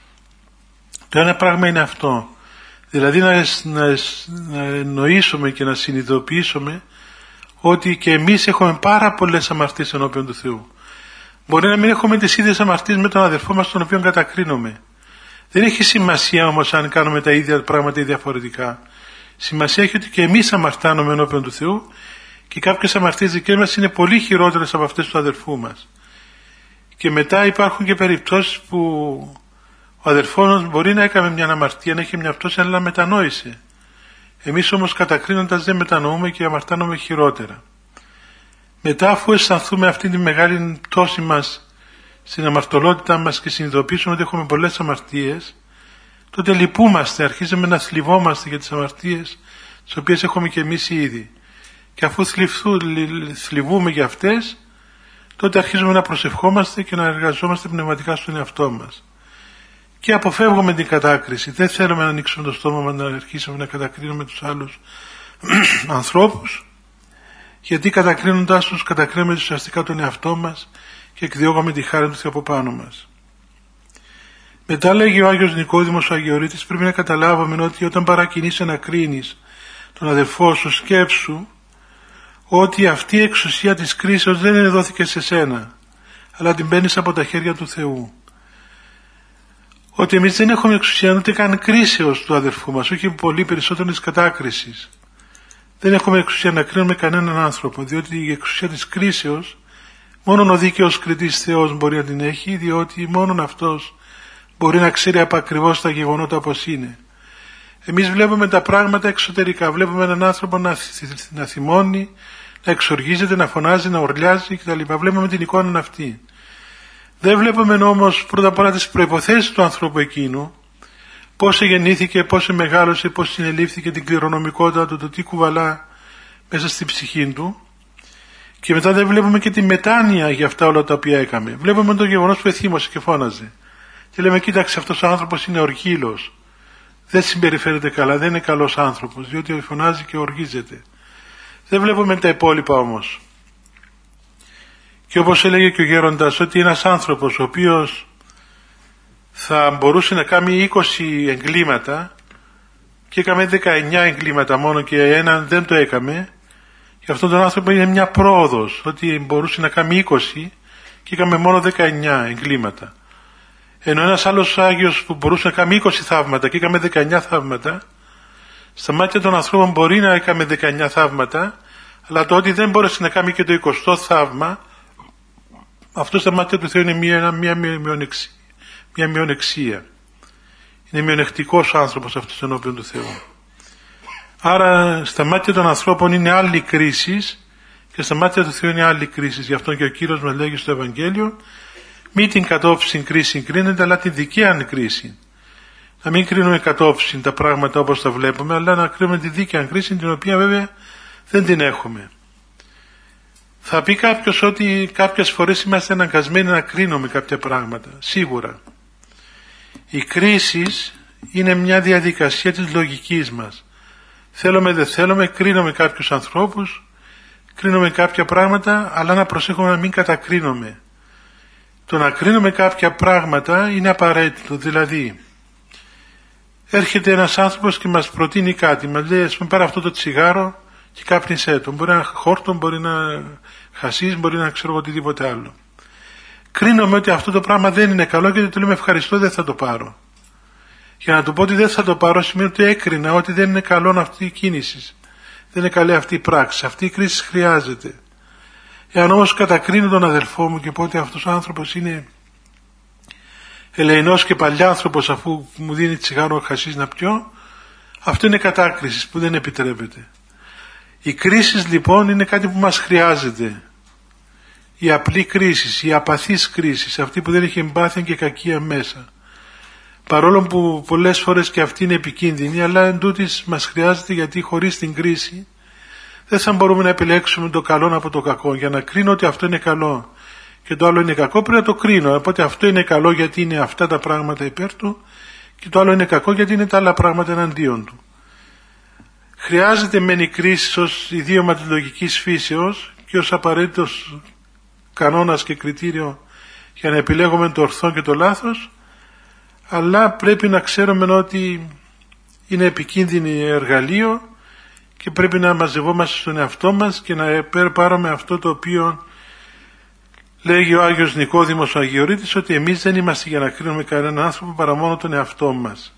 Το ένα πράγμα είναι αυτό, δηλαδή να, να, να εννοήσουμε και να συνειδητοποιήσουμε ότι και εμείς έχουμε πάρα πολλές αμαρτίες ενώπιον του Θεού. Μπορεί να μην έχουμε τις ίδιες αμαρτίες με τον αδελφό μας τον οποίο κατακρίνουμε. Δεν έχει σημασία όμως αν κάνουμε τα ίδια πράγματα ή διαφορετικά. Σημασία έχει ότι και εμείς αμαρτάνουμε ενώπιον του Θεού και κάποιες αμαρτίες δικές μας είναι πολύ χειρότερες από αυτές του αδελφού μας. Και μετά υπάρχουν και περιπτώσεις που ο αδελφός μας μπορεί να έκανε μια αμαρτία, να έχει μια πτώση, αλλά μετανόησε. Εμείς όμως κατακρίνοντας δεν μετανοούμε και αμαρτάνουμε χειρότερα. Μετά, αφού αισθανθούμε αυτή τη μεγάλη πτώση μας στην αμαρτωλότητά μας και συνειδητοποιήσουμε ότι έχουμε πολλές αμαρτίες, τότε λυπούμαστε, αρχίζουμε να θλιβόμαστε για τις αμαρτίες τις οποίες έχουμε και εμείς ήδη. Και αφού θλιβθού, θλιβούμε για αυτές, τότε αρχίζουμε να προσευχόμαστε και να εργαζόμαστε πνευματικά στον εαυτό μας. Και αποφεύγουμε την κατάκριση. Δεν θέλουμε να ανοίξουμε το στόμα μας, να αρχίσουμε να κατακρίνουμε τους άλλους ανθρώπους, γιατί κατακρίνοντας τους κατακρίνουμε ουσιαστικά τον εαυτό μας και εκδιώγουμε τη χάρη του Θεού από πάνω μας. Μετά λέγει ο Άγιος Νικόδημος ο Αγιορείτης, πρέπει να καταλάβουμε ότι όταν παρακινείσαι να κρίνεις τον αδελφό σου, σκέψου ότι αυτή η εξουσία της κρίσεως δεν δόθηκε σε σένα, αλλά την παίρνεις από τα χέρια του Θεού. Ότι εμείς δεν έχουμε εξουσία ούτε καν κρίσεως του αδελφού μας, όχι πολύ περισσότερο της κατάκρισης. Δεν έχουμε εξουσία να κρίνουμε κανέναν άνθρωπο, διότι η εξουσία της κρίσεως μόνον ο δίκαιος κριτής Θεός μπορεί να την έχει, διότι μόνον αυτός μπορεί να ξέρει απακριβώς τα γεγονότα όπως είναι. Εμείς βλέπουμε τα πράγματα εξωτερικά, βλέπουμε έναν άνθρωπο να, να θυμώνει, να εξοργίζεται, να φωνάζει, να ορλιάζει κτλ. Βλέπουμε την εικόνα αυτή. Δεν βλέπουμε όμως πρώτα απ' όλα τις προϋποθέσεις του ανθρώπου εκείνου, πώς γεννήθηκε, πώς μεγάλωσε, πώς συνελήφθηκε, την κληρονομικότητα του, το τι κουβαλά μέσα στην ψυχή του. Και μετά δεν βλέπουμε και τη μετάνοια για αυτά όλα τα οποία έκαμε. Βλέπουμε το γεγονός που εθύμωσε και φώναζε. Και λέμε, κοίταξε, αυτός ο άνθρωπος είναι οργήλος. Δεν συμπεριφέρεται καλά, δεν είναι καλός άνθρωπος, διότι φωνάζει και οργίζεται. Δεν βλέπουμε τα υπόλοιπα όμως. Και όπως έλεγε και ο γέροντας, ότι ένας άνθρωπος ο οποίος θα μπορούσε να κάνει είκοσι εγκλήματα και έκαμε δεκαεννιά εγκλήματα μόνο και έναν δεν το έκαμε, και αυτόν τον άνθρωπο είναι μια πρόοδος, ότι μπορούσε να κάνει είκοσι και έκαμε μόνο δεκαεννιά εγκλήματα. Ενώ ένας άλλος Άγιος που μπορούσε να κάνει είκοσι θαύματα και έκαμε δεκαεννιά θαύματα, στα μάτια των ανθρώπων μπορεί να έκαμε δεκαεννιά θαύματα, αλλά το ότι δεν μπόρεσε να κάνει και το εικοστό θαύμα, αυτό στα μάτια του Θεού είναι μια, μια μια μειονεξία. Είναι μειονεκτικός ο άνθρωπος αυτός ενώπιον του Θεού. Άρα στα μάτια των ανθρώπων είναι άλλη κρίση και στα μάτια του Θεού είναι άλλη κρίση. Γι' αυτό και ο Κύριος μας λέγει στο Ευαγγέλιο, μη την κατόψιν κρίση κρίνετε, αλλά την δικαίαν κρίση. Να μην κρίνουμε κατόψιν τα πράγματα όπως τα βλέπουμε, αλλά να κρίνουμε τη δίκαιαν κρίση, την οποία βέβαια δεν την έχουμε. Θα πει κάποιος ότι κάποιες φορές είμαστε αναγκασμένοι να κρίνουμε κάποια πράγματα. Σίγουρα. Η κρίση είναι μια διαδικασία της λογικής μας. Θέλουμε δεν θέλουμε, κρίνουμε κάποιους ανθρώπους, κρίνουμε κάποια πράγματα, αλλά να προσέχουμε να μην κατακρίνουμε. Το να κρίνουμε κάποια πράγματα είναι απαραίτητο. Δηλαδή, έρχεται ένας άνθρωπος και μας προτείνει κάτι, μας λέει, ας πούμε, πάρε αυτό το τσιγάρο και κάπνισέ το. Μπορεί να είναι χόρτο, μπορεί να χασίς, μπορεί να ξέρω οτιδήποτε άλλο. Κρίνουμε ότι αυτό το πράγμα δεν είναι καλό και του λέμε ευχαριστώ, δεν θα το πάρω. Για να του πω ότι δεν θα το πάρω σημαίνει ότι έκρινα ότι δεν είναι καλό αυτή η κίνηση. Δεν είναι καλή αυτή η πράξη. Αυτή η κρίση χρειάζεται. Εάν όμως κατακρίνω τον αδελφό μου και πω ότι αυτός ο άνθρωπος είναι ελεηνός και παλιάνθρωπος αφού μου δίνει τσιγάρο χασίς να πιω, αυτό είναι κατάκριση που δεν επιτρέπεται. Η κρίση λοιπόν είναι κάτι που μας χρειάζεται. Η απλή κρίση, η απαθής κρίση, αυτή που δεν έχει εμπάθεια και κακία μέσα. Παρόλο που πολλές φορές και αυτή είναι επικίνδυνη, αλλά εν τούτης μας χρειάζεται, γιατί χωρίς την κρίση δεν θα μπορούμε να επιλέξουμε το καλό από το κακό. Για να κρίνω ότι αυτό είναι καλό και το άλλο είναι κακό, πρέπει να το κρίνω. Οπότε αυτό είναι καλό γιατί είναι αυτά τα πράγματα υπέρ του και το άλλο είναι κακό γιατί είναι τα άλλα πράγματα εναντίον του. Χρειάζεται μεν η κρίση ως ιδίωμα της λογικής φύσεως και ως απαραίτητος κανόνας και κριτήριο για να επιλέγουμε το ορθό και το λάθος, αλλά πρέπει να ξέρουμε ότι είναι επικίνδυνη εργαλείο και πρέπει να μαζευόμαστε στον εαυτό μας και να πάρουμε αυτό το οποίο λέγει ο Άγιος Νικόδημος ο Αγιορείτης, ότι εμείς δεν είμαστε για να κρίνουμε κανέναν άνθρωπο παρά μόνο τον εαυτό μας.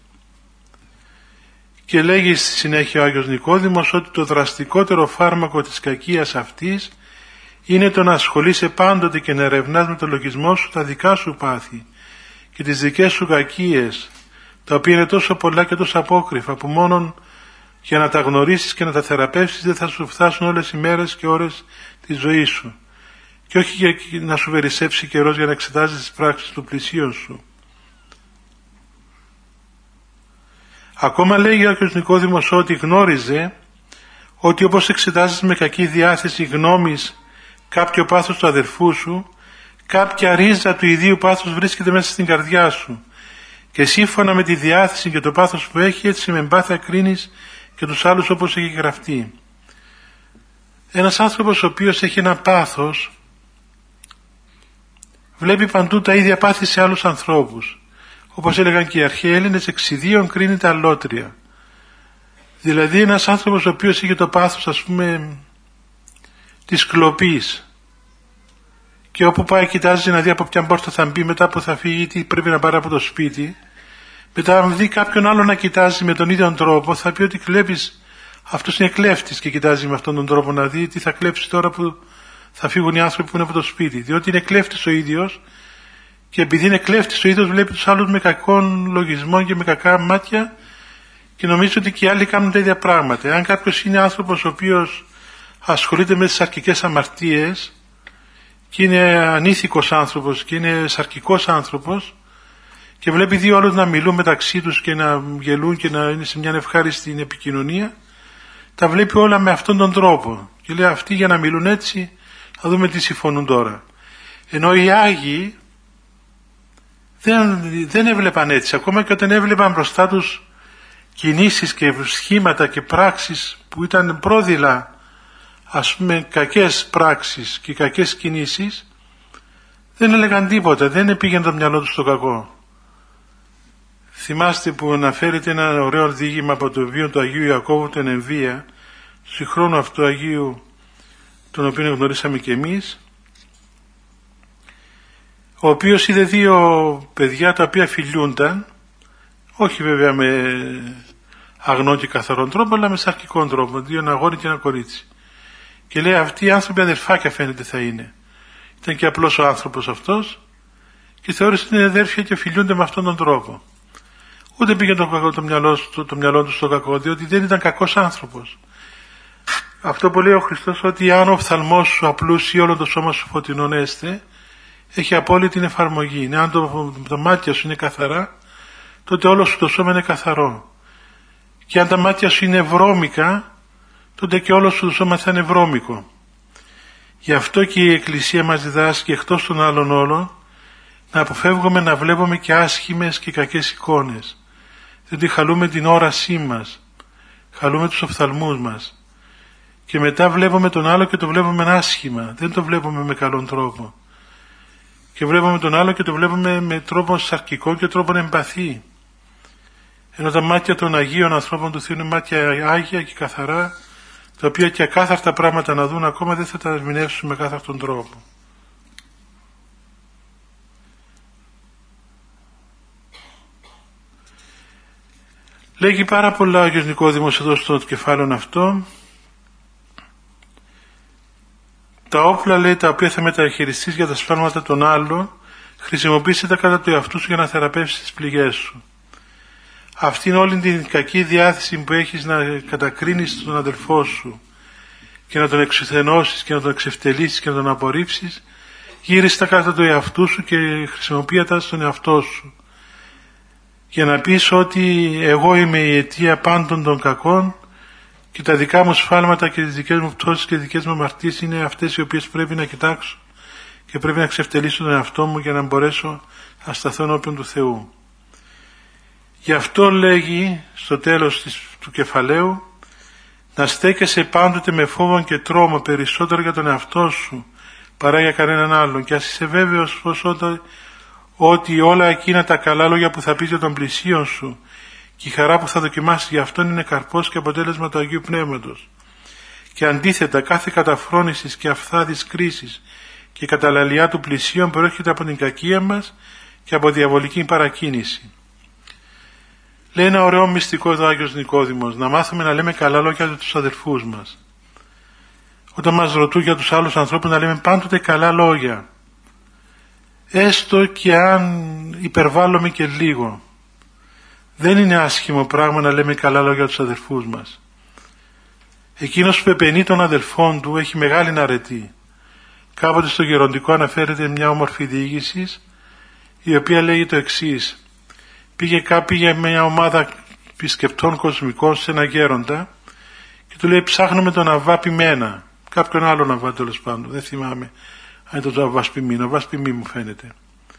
Και λέγει στη συνέχεια ο Άγιος Νικόδημος ότι το δραστικότερο φάρμακο της κακίας αυτής είναι το να ασχολείσαι πάντοτε και να ερευνάς με το λογισμό σου τα δικά σου πάθη και τις δικές σου κακίες, τα οποία είναι τόσο πολλά και τόσο απόκρυφα που μόνον για να τα γνωρίσεις και να τα θεραπεύσεις δεν θα σου φτάσουν όλες οι μέρες και ώρες της ζωής σου, και όχι για να σου περισσέψει καιρός για να εξετάζεις τις πράξεις του πλησίον σου. Ακόμα λέγει ο Άγιος Νικόδημος ότι γνώριζε ότι όπως εξετάζεις με κακή διάθεση γνώμης κάποιο πάθος του αδερφού σου, κάποια ρίζα του ιδίου πάθους βρίσκεται μέσα στην καρδιά σου και σύμφωνα με τη διάθεση και το πάθος που έχει, έτσι με εμπάθεια κρίνεις και τους άλλους όπως έχει γραφτεί. Ένας άνθρωπος ο οποίος έχει ένα πάθος βλέπει παντού τα ίδια πάθη σε άλλους ανθρώπους. Όπως έλεγαν και οι αρχαίοι Έλληνες, εξιδίων κρίνεται αλότρια. Δηλαδή ένας άνθρωπος ο οποίος είχε το πάθος, ας πούμε, της κλοπής, και όπου πάει κοιτάζει να δει από ποια πόρτα θα μπει μετά που θα φύγει, τι πρέπει να πάρει από το σπίτι. Μετά αν δει κάποιον άλλο να κοιτάζει με τον ίδιο τρόπο, θα πει ότι κλέπεις, αυτός είναι κλέφτης, και κοιτάζει με αυτόν τον τρόπο να δει τι θα κλέψει τώρα που θα φύγουν οι άνθρωποι που είναι από το σπίτι. Διότι είναι κλέφτης ο ίδιος, και επειδή είναι κλέφτης ο ίδιος βλέπει τους άλλους με κακόν λογισμό και με κακά μάτια και νομίζει ότι και οι άλλοι κάνουν τα ίδια πράγματα. Αν κάποιος είναι άνθρωπος ο οποίος ασχολείται με τις σαρκικές αμαρτίες και είναι ανήθικος άνθρωπος και είναι σαρκικός άνθρωπος και βλέπει δύο άλλους να μιλούν μεταξύ τους και να γελούν και να είναι σε μια ευχάριστη επικοινωνία, τα βλέπει όλα με αυτόν τον τρόπο και λέει αυτοί για να μιλούν έτσι θα δούμε τι συμφωνούν τώρα. Ενώ οι Άγιοι δεν, δεν έβλεπαν έτσι, ακόμα και όταν έβλεπαν μπροστά τους κινήσεις και σχήματα και πράξεις που ήταν πρόδειλα, ας πούμε κακές πράξεις και κακές κινήσεις, δεν έλεγαν τίποτα, δεν πήγαινε το μυαλό τους στο κακό. Θυμάστε που αναφέρεται ένα ωραίο διήγημα από το βιβλίο του Αγίου Ιακώβου του Ενεμβία, του συγχρόνου αυτού Αγίου, τον οποίο γνωρίσαμε και εμείς, ο οποίος είδε δύο παιδιά τα οποία φιλιούνταν, όχι βέβαια με αγνό και καθαρόν τρόπο, αλλά με σαρκικών τρόπο, δύο, ένα αγόρι και ένα κορίτσι. Και λέει αυτοί οι άνθρωποι αδερφάκια φαίνεται θα είναι. Ήταν και απλός ο άνθρωπος αυτός και θεώρησε την αδέρφια και φιλιούνται με αυτόν τον τρόπο. Ούτε πήγε το, το, μυαλό, το, το μυαλό του στο κακό, διότι δεν ήταν κακός άνθρωπος. Αυτό που λέει ο Χριστός, ότι αν ο οφθαλμός σου απλούσει όλο το σώμα σου φωτεινόν έστε, έχει απόλυτη εφαρμογή. Αν το, το μάτια σου είναι καθαρά, τότε όλο σου το σώμα είναι καθαρό. Και αν τα μάτια σου είναι βρώμικα, τότε και όλο σου το σώμα θα είναι βρώμικο. Γι' αυτό και η Εκκλησία μας διδάσκει εκτός των άλλων όλων να αποφεύγουμε να βλέπουμε και άσχημες και κακές εικόνες. Διότι χαλούμε την όρασή μας, χαλούμε τους οφθαλμούς μας. Και μετά βλέπουμε τον άλλο και το βλέπουμε άσχημα, δεν το βλέπουμε με καλόν τρόπο. Και βλέπουμε τον άλλο και το βλέπουμε με τρόπο σαρκικό και τρόπο εμπαθή. Ενώ τα μάτια των Αγίων ανθρώπων του Θεού είναι μάτια άγια και καθαρά, τα οποία και ακάθαρτα πράγματα να δουν ακόμα δεν θα τα ερμηνεύσουν με κάθαρτον τρόπο. Λέγει πάρα πολλά ο Άγιος Νικόδημος εδώ στο κεφάλαιο αυτό. Τα όπλα, λέει, τα οποία θα μεταχειριστείς για τα σφάλματα των άλλων, χρησιμοποίησε τα κατά του εαυτού σου για να θεραπεύσεις τις πληγές σου. Αυτή είναι όλη την κακή διάθεση που έχεις να κατακρίνεις τον αδελφό σου και να τον εξουθενώσεις και να τον εξευτελίσεις και να τον απορρίψεις, γύρισε τα κατά του εαυτού σου και χρησιμοποίητα τα στον εαυτό σου. Για να πεις ότι εγώ είμαι η αιτία πάντων των κακών και τα δικά μου σφάλματα και τις δικές μου πτώσεις και τις δικές μου αμαρτίες είναι αυτές οι οποίες πρέπει να κοιτάξω και πρέπει να εξευτελίσω τον εαυτό μου για να μπορέσω να σταθώ ενώπιον του Θεού. Γι' αυτό λέγει στο τέλος του κεφαλαίου να στέκεσαι πάντοτε με φόβο και τρόμο περισσότερο για τον εαυτό σου παρά για κανέναν άλλον, και ας είσαι βέβαιος πως όταν, ότι όλα εκείνα τα καλά λόγια που θα πεις για τον πλησίον σου και η χαρά που θα δοκιμάσεις για αυτόν είναι καρπός και αποτέλεσμα του Αγίου Πνεύματος. Και αντίθετα κάθε καταφρόνησης και αφθάδης κρίσης και καταλαλιά του πλησίον προέρχεται από την κακία μας και από διαβολική παρακίνηση. Λέει ένα ωραίο μυστικό εδώ ο Άγιος Νικόδημος, να μάθουμε να λέμε καλά λόγια για τους αδελφούς μας. Όταν μας ρωτούν για τους άλλους ανθρώπους να λέμε πάντοτε καλά λόγια. Έστω και αν υπερβάλλουμε και λίγο. Δεν είναι άσχημο πράγμα να λέμε καλά λόγια για τους αδελφούς μας. Εκείνος που επενεί τον αδελφόν του έχει μεγάλη αρετή. Κάποτε στο Γεροντικό αναφέρεται μια όμορφη διήγηση η οποία λέγει το εξής. Πήγε κάποια μια ομάδα επισκεπτών κοσμικών σε ένα γέροντα και του λέει ψάχνουμε τον Αββά Πιμένα, κάποιον άλλον Αββά τέλος πάντων, δεν θυμάμαι αν ήταν το Αββά Πιμήν, ο Αββάς Πιμήν μου φαίνεται.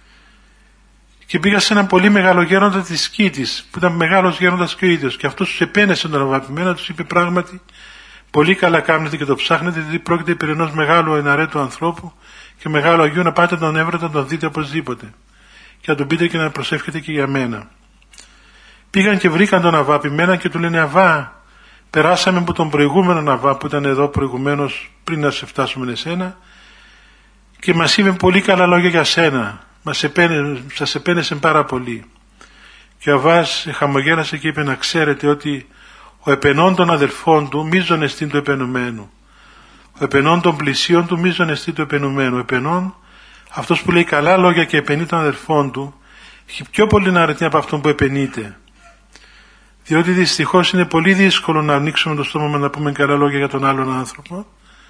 Και πήγα σε έναν πολύ μεγάλο γέροντα της Σκήτης που ήταν μεγάλος γέροντας και ο ίδιος, και αυτός τους επένεσε τον Αββά Πιμένα, τους είπε πράγματι πολύ καλά κάνετε και το ψάχνετε, γιατί πρόκειται περί ενός μεγάλου εναρέτου ανθρώπου και μεγάλου Αγίου, να πάτε τον Εύρωτα να τον δείτε οπωσδήποτε και να τον πείτε και να προσεύχετε και για μένα. Πήγαν και βρήκαν τον Αββά Πιμένα και του λένε Αββά, περάσαμε από τον προηγούμενο Αββά που ήταν εδώ προηγουμένως πριν να σε φτάσουμε εσένα και μας είπε πολύ καλά λόγια για σένα, μας επένε, σας επένεσε πάρα πολύ. Και ο Αββάς χαμογέλασε και είπε να ξέρετε ότι ο επενών των αδελφών του μίζων εστίν του επενουμένου, ο επενών των πλησίων του μίζων εστίν του επενουμένου. Ο επενών, αυτός που λέει καλά λόγια και επενεί των αδελφών του, έχει πιο πολύ να αρετεί από αυτόν που επενείται. Διότι δυστυχώς είναι πολύ δύσκολο να ανοίξουμε το στόμα μας να πούμε καλά λόγια για τον άλλον άνθρωπο,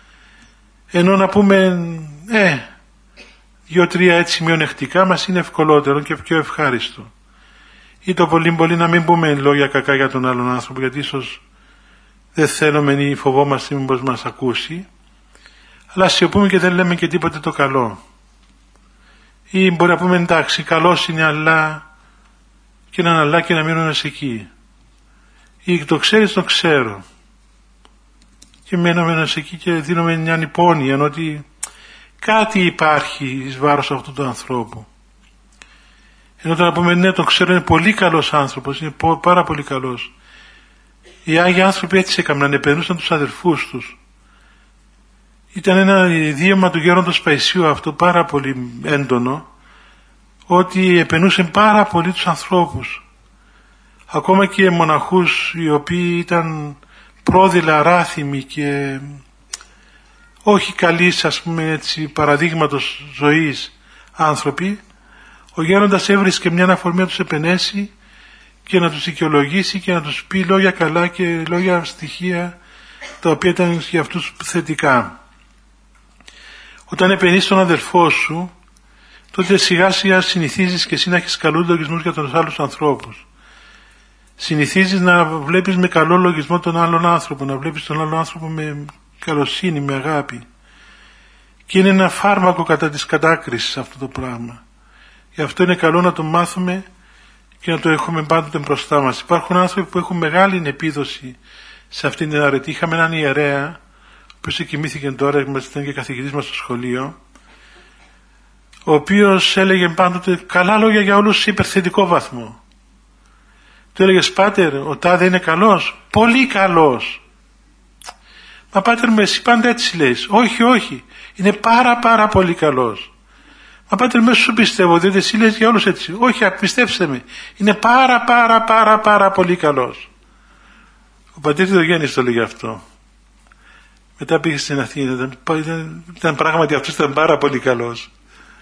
ενώ να πούμε ε, δύο-τρία έτσι μειονεκτικά μας είναι ευκολότερο και πιο ευχάριστο. Ή το πολύ πολύ να μην πούμε λόγια κακά για τον άλλον άνθρωπο, γιατί ίσως δεν θέλουμε ή φοβόμαστε μήπως μας ακούσει, αλλά σιωπούμε και δεν λέμε και τίποτε το καλό. Ή μπορεί να πούμε εντάξει καλός είναι αλλά και έναν αλλά και να μείνουμε σε εκεί. Ή το ξέρεις το ξέρω και μένουμε σε εκεί και δίνουμε μια υπόνοια ότι κάτι υπάρχει εις βάρος αυτού του ανθρώπου. Ενώ τώρα να πούμε ναι τον ξέρω είναι πολύ καλός άνθρωπος, είναι πάρα πολύ καλός. Οι Άγιοι άνθρωποι έτσι έκαναν, επενούσαν τους αδελφούς τους. Ήταν ένα ιδίωμα του γέροντος Παϊσίου αυτό πάρα πολύ έντονο, ότι επενούσε πάρα πολύ τους ανθρώπους. Ακόμα και μοναχούς οι οποίοι ήταν πρόδειλα, αράθιμοι και όχι καλείς ας πούμε έτσι παραδείγματος ζωής άνθρωποι, ο γέροντας έβρισκε μια αφορμή να τους επενέσει και να τους δικαιολογήσει και να τους πει λόγια καλά και λόγια στοιχεία τα οποία ήταν για αυτούς θετικά. Όταν επενείς τον αδελφό σου, τότε σιγά σιγά συνηθίζεις και εσύ να έχεις καλούς λογισμούς για τους άλλους ανθρώπους. Συνηθίζεις να βλέπεις με καλό λογισμό τον άλλον άνθρωπο, να βλέπεις τον άλλον άνθρωπο με καλοσύνη, με αγάπη. Και είναι ένα φάρμακο κατά της κατάκρισης αυτό το πράγμα. Γι' αυτό είναι καλό να το μάθουμε και να το έχουμε πάντοτε μπροστά μας. Υπάρχουν άνθρωποι που έχουν μεγάλη επίδοση σε αυτήν την αρετή. Είχαμε έναν ιερέα, ο οποίος εκοιμήθηκε τώρα, ήταν και καθηγητής μας στο σχολείο, ο οποίος έλεγε πάντοτε καλά λόγια για όλους σε υπερθετικό βαθμό. Του έλεγες, πάτερ, ο τάδε είναι καλός, πολύ καλός. Μα πάτερ μου, εσύ πάντα έτσι λες. Όχι, όχι, είναι πάρα πάρα πολύ καλός. Μα πάτερ μέσα σου πιστεύω, διότι εσύ λες για όλους έτσι. Όχι, πιστέψτε με, είναι πάρα πάρα πάρα πάρα πολύ καλός. Ο πατήρ Διογέννης το λέγει αυτό. Μετά πήγε στην Αθήνα, ήταν, ήταν, ήταν πράγματι αυτός ήταν πάρα πολύ καλός.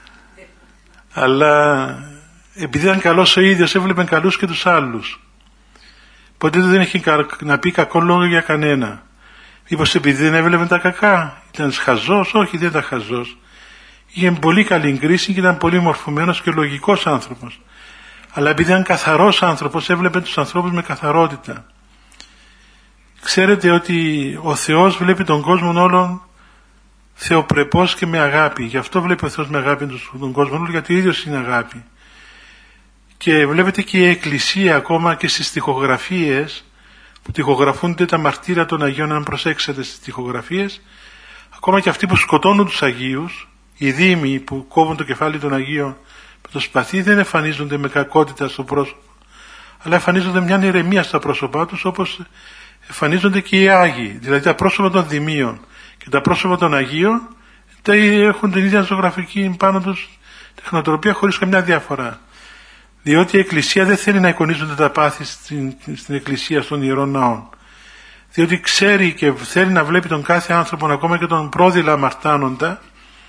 Αλλά επειδή ήταν καλός ο ίδιος, έβλεπε καλούς και τους άλλους. Ποτέ δεν έχει να πει κακό λόγο για κανένα. Μήπως επειδή δεν έβλεπε τα κακά, ήταν χαζός? Όχι, δεν ήταν χαζός. Είχε πολύ καλή κρίση και ήταν πολύ μορφωμένος και λογικός άνθρωπος. Αλλά επειδή ήταν καθαρός άνθρωπος, έβλεπε τους ανθρώπους με καθαρότητα. Ξέρετε ότι ο Θεός βλέπει τον κόσμο όλον θεοπρεπώς και με αγάπη. Γι' αυτό βλέπει ο Θεός με αγάπη τον κόσμο όλο, γιατί ο ίδιος είναι αγάπη. Και βλέπετε και η Εκκλησία ακόμα και στις τοιχογραφίες που τοιχογραφούνται τα μαρτύρια των Αγίων, αν προσέξετε στις τοιχογραφίες, ακόμα και αυτοί που σκοτώνουν τους Αγίους, οι δήμοι που κόβουν το κεφάλι των Αγίων με το σπαθί, δεν εμφανίζονται με κακότητα στο πρόσωπο, αλλά εμφανίζονται μια ηρεμία στα πρόσωπά τους, όπως εμφανίζονται και οι Άγιοι. Δηλαδή τα πρόσωπα των Δημίων και τα πρόσωπα των Αγίων έχουν την ίδια ζωγραφική πάνω τους τεχνοτροπία χωρίς καμιά διαφορά. Διότι η Εκκλησία δεν θέλει να εικονίζονται τα πάθη στην, στην Εκκλησία, στον Ιερών Ναών. Διότι ξέρει και θέλει να βλέπει τον κάθε άνθρωπο, ακόμα και τον πρόδειλα αμαρτάνοντα,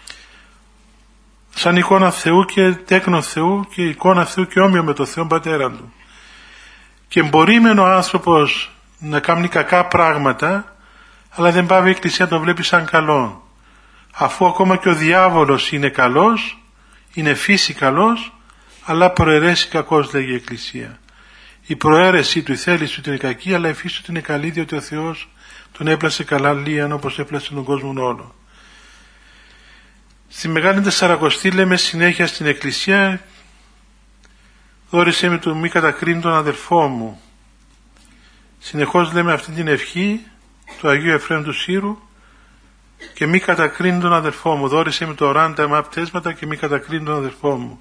σαν εικόνα Θεού και τέκνο Θεού και εικόνα Θεού και όμοιο με τον Θεό Πατέρα του. Και μπορεί μεν ο άνθρωπος να κάνει κακά πράγματα, αλλά δεν πάει η Εκκλησία να τον βλέπει σαν καλό. Αφού ακόμα και ο διάβολος είναι καλός, είναι φύση καλός, αλλά προαιρέσει κακός, λέγει η Εκκλησία. Η προαίρεση του, η θέληση του είναι κακή, αλλά η φύση του είναι καλή, διότι ο Θεός τον έπλασε καλά λίαν, όπως έπλασε τον κόσμο όλο. Στη Μεγάλη Τεσσαρακοστή λέμε συνέχεια στην Εκκλησία, δώρησέ με το μη κατακρίνει τον αδελφό μου. Συνεχώς λέμε αυτή την ευχή του Αγίου Εφραίμ του Σύρου, και μη κατακρίνει τον αδελφό μου. Δώρησέ με το ράντα μα πτέσματα και μη κατακρίνει τον αδελφό μου.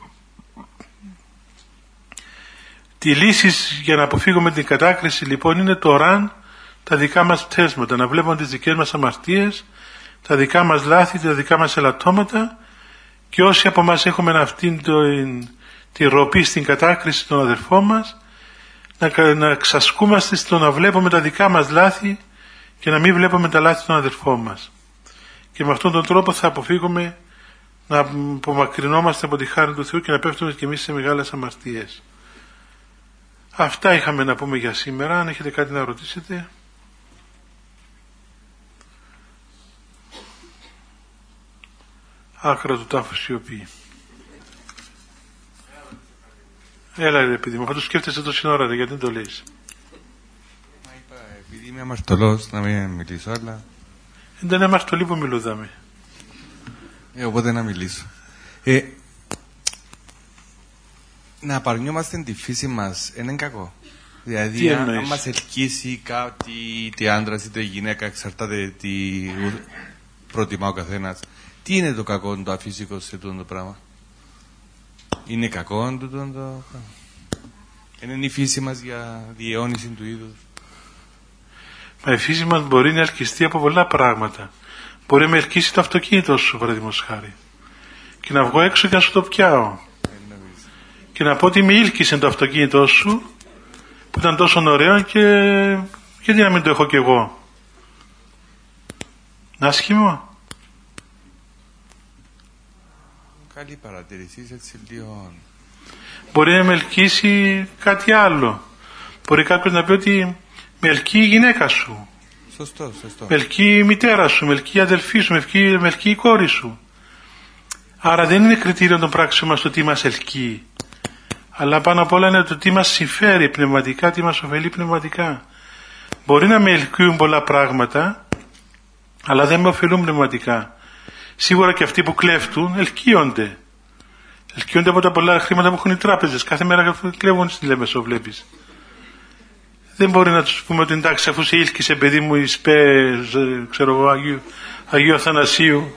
Τη λύση για να αποφύγουμε την κατάκριση λοιπόν είναι το ραν, τα δικά μας πτέσματα, να βλέπουμε τις δικές μας αμαρτίες, τα δικά μας λάθη, τα δικά μας ελαττώματα, και όσοι από εμάς έχουμε αυτήν την, τη ροπή στην κατάκριση των αδελφών μας, να, να ξασκούμαστε στο να βλέπουμε τα δικά μας λάθη και να μην βλέπουμε τα λάθη των αδελφών μας. Και με αυτόν τον τρόπο θα αποφύγουμε να απομακρυνόμαστε από τη χάρη του Θεού και να πέφτουμε και εμείς σε μεγάλες αμαρτίες. Αυτά είχαμε να πούμε για σήμερα. Αν έχετε κάτι να ρωτήσετε. Άκρα του τάφου σιωπή. Έλα ρε παιδί μου, θα το σκέφτεσαι τόση ώρα, γιατί δεν το λες. Μα είπα, επειδή είμαι αμαρτωλός να μην μιλήσω, αλλά... Δεν είναι αμαρτωλοί που μιλούδαμε. Ε, οπότε να μιλήσω. Ε, να παρνιόμαστε τη φύση μας είναι κακό. Δηλαδή, αν, αν μας ελκύσει κάτι, είτε άντρας είτε γυναίκα, εξαρτάται τι προτιμά ο καθένας. Τι είναι το κακό, το αφύσικο σε αυτό το πράγμα? Είναι κακό το πράγμα? Είναι η φύση μας για διαιώνιση του είδους? Μα η φύση μας μπορεί να ελκυστεί από πολλά πράγματα. Μπορεί να με ελκύσει το αυτοκίνητο σου, παραδείγματος χάρη, και να βγω έξω και να σου το πιάω. Και να πω ότι με ήλκυσε το αυτοκίνητό σου που ήταν τόσο ωραίο, και γιατί να μην το έχω κι εγώ? Άσχημο? Καλή παρατηρήση, έτσι λίγο. Μπορεί να με ελκύσει κάτι άλλο. Μπορεί κάποιος να πει ότι με ελκύει η γυναίκα σου. Σωστό, σωστό. Με ελκύει η μητέρα σου, με ελκύει η αδελφή σου, με ελκύει, με ελκύει η κόρη σου. Άρα δεν είναι κριτήριο των πράξεων μας το τι μας ελκύει. Αλλά πάνω απ' όλα είναι το τι μας συμφέρει πνευματικά, τι μας ωφελεί πνευματικά. Μπορεί να με ελκύουν πολλά πράγματα, αλλά δεν με ωφελούν πνευματικά. Σίγουρα και αυτοί που κλέφτουν ελκύονται. Ελκύονται από τα πολλά χρήματα που έχουν οι τράπεζες. Κάθε μέρα κλέβουν στη Λέμεσο, βλέπεις. Δεν μπορεί να τους πούμε ότι εντάξει, αφού σε ήλκησε παιδί μου η ΣΠΕ, ξέρω εγώ, Αγίου, Αγίου Αθανασίου,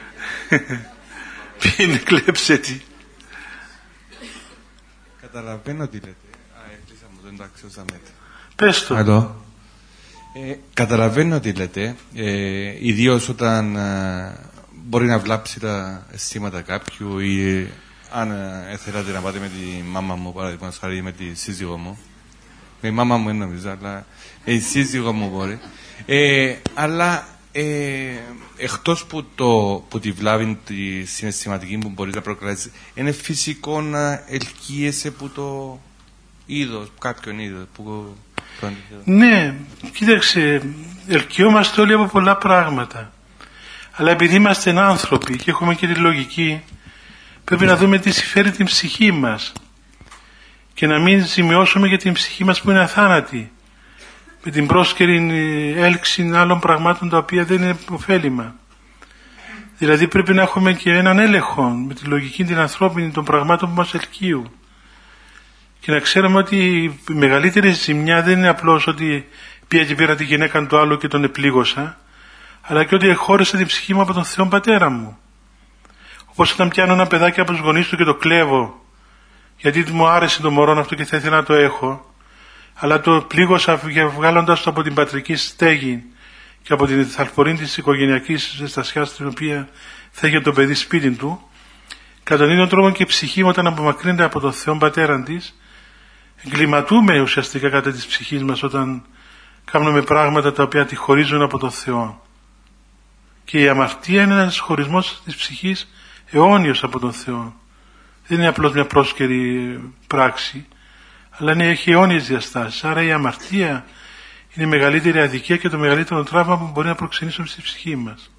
πήγαινε κλέψε τι. Καταλαβαίνω τι λέτε. Α, έκλεισα μου το εντάξει ο Ζαμέτ. Πες το. Άλλο. Ε, καταλαβαίνω τι λέτε, ε, ιδίως όταν ε, μπορεί να βλάψει τα αισθήματα κάποιου ή ε, αν ε, θέλατε να πάτε με τη μάμα μου, παραδείγματος χάρη με τη σύζυγό μου. Με η μάμα μου είναι νομίζω, αλλά με η σύζυγό μου μπορεί. Ε, αλλά ε, εκτός που, το, που τη βλάβη τη συναισθηματική που μπορεί να προκαλέσει, είναι φυσικό να ελκύεσαι που το είδος, κάποιον είδος που... Ναι, κοίταξε, ελκυόμαστε όλοι από πολλά πράγματα. Αλλά επειδή είμαστε άνθρωποι και έχουμε και τη λογική, πρέπει να δούμε τι συμφέρει την ψυχή μας και να μην ζημιώσουμε για την ψυχή μας που είναι αθάνατη με την πρόσκαιρη έλξη άλλων πραγμάτων τα οποία δεν είναι ωφέλιμα. Δηλαδή πρέπει να έχουμε και έναν έλεγχο με τη λογική την ανθρώπινη των πραγμάτων που μας ελκύουν. Και να ξέρουμε ότι η μεγαλύτερη ζημιά δεν είναι απλώς ότι πήγα και πήρα τη γυναίκα του άλλου και τον επλήγωσα, αλλά και ότι χώρισα την ψυχή μου από τον Θεό Πατέρα μου. Όπως όταν πιάνω ένα παιδάκι από τους γονείς του και το κλέβω, γιατί μου άρεσε το μωρό αυτό και θα ήθελα να το έχω, αλλά το πλήγωσα βγάλοντας το από την πατρική στέγη και από την θαλπορή της οικογενειακής ζεστασιάς την οποία θα είχε το παιδί σπίτι του. Κατά τον ίδιο τρόπο και η ψυχή μου όταν απομακρύνεται από τον Θεό Πατέρα της, εγκληματούμε ουσιαστικά κατά της ψυχής μας όταν κάνουμε πράγματα τα οποία τη χωρίζουν από τον Θεό. Και η αμαρτία είναι ένας χωρισμός της ψυχής αιώνιος από τον Θεό. Δεν είναι απλώς μια πρόσκαιρη πράξη, αλλά είναι, έχει αιώνιες διαστάσεις. Άρα η αμαρτία είναι η μεγαλύτερη αδικία και το μεγαλύτερο τραύμα που μπορεί να προξενήσουμε στη ψυχή μας.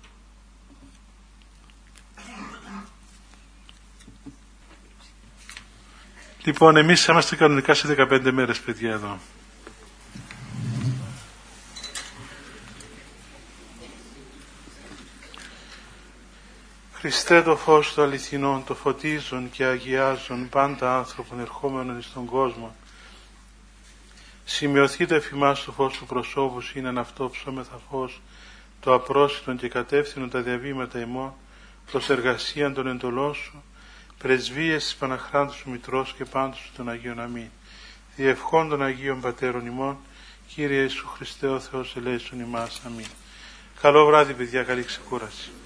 Λοιπόν, εμείς θα είμαστε κανονικά σε δεκαπέντε μέρες, παιδιά, εδώ. Χριστέ το φως του αληθινών, το φωτίζουν και αγιάζουν πάντα άνθρωπον ερχόμενων εις τον κόσμο. Σημειωθεί το εφημάς το φως του προσώπου σου, είναι αυτό ψώμεθα φως, το απρόσιτον και κατεύθυνον τα διαβήματα ημών, προς εργασίαν των εντολών σου, πρεσβείες της Παναχράντου σου Μητρός και πάντως σου των Αγίων αμήν. Διευχών των Αγίων Πατέρων ημών, Κύριε Ιησού Χριστέ ο Θεός ελέησον ημάς αμήν. Καλό βράδυ παιδιά, καλή ξεκούραση.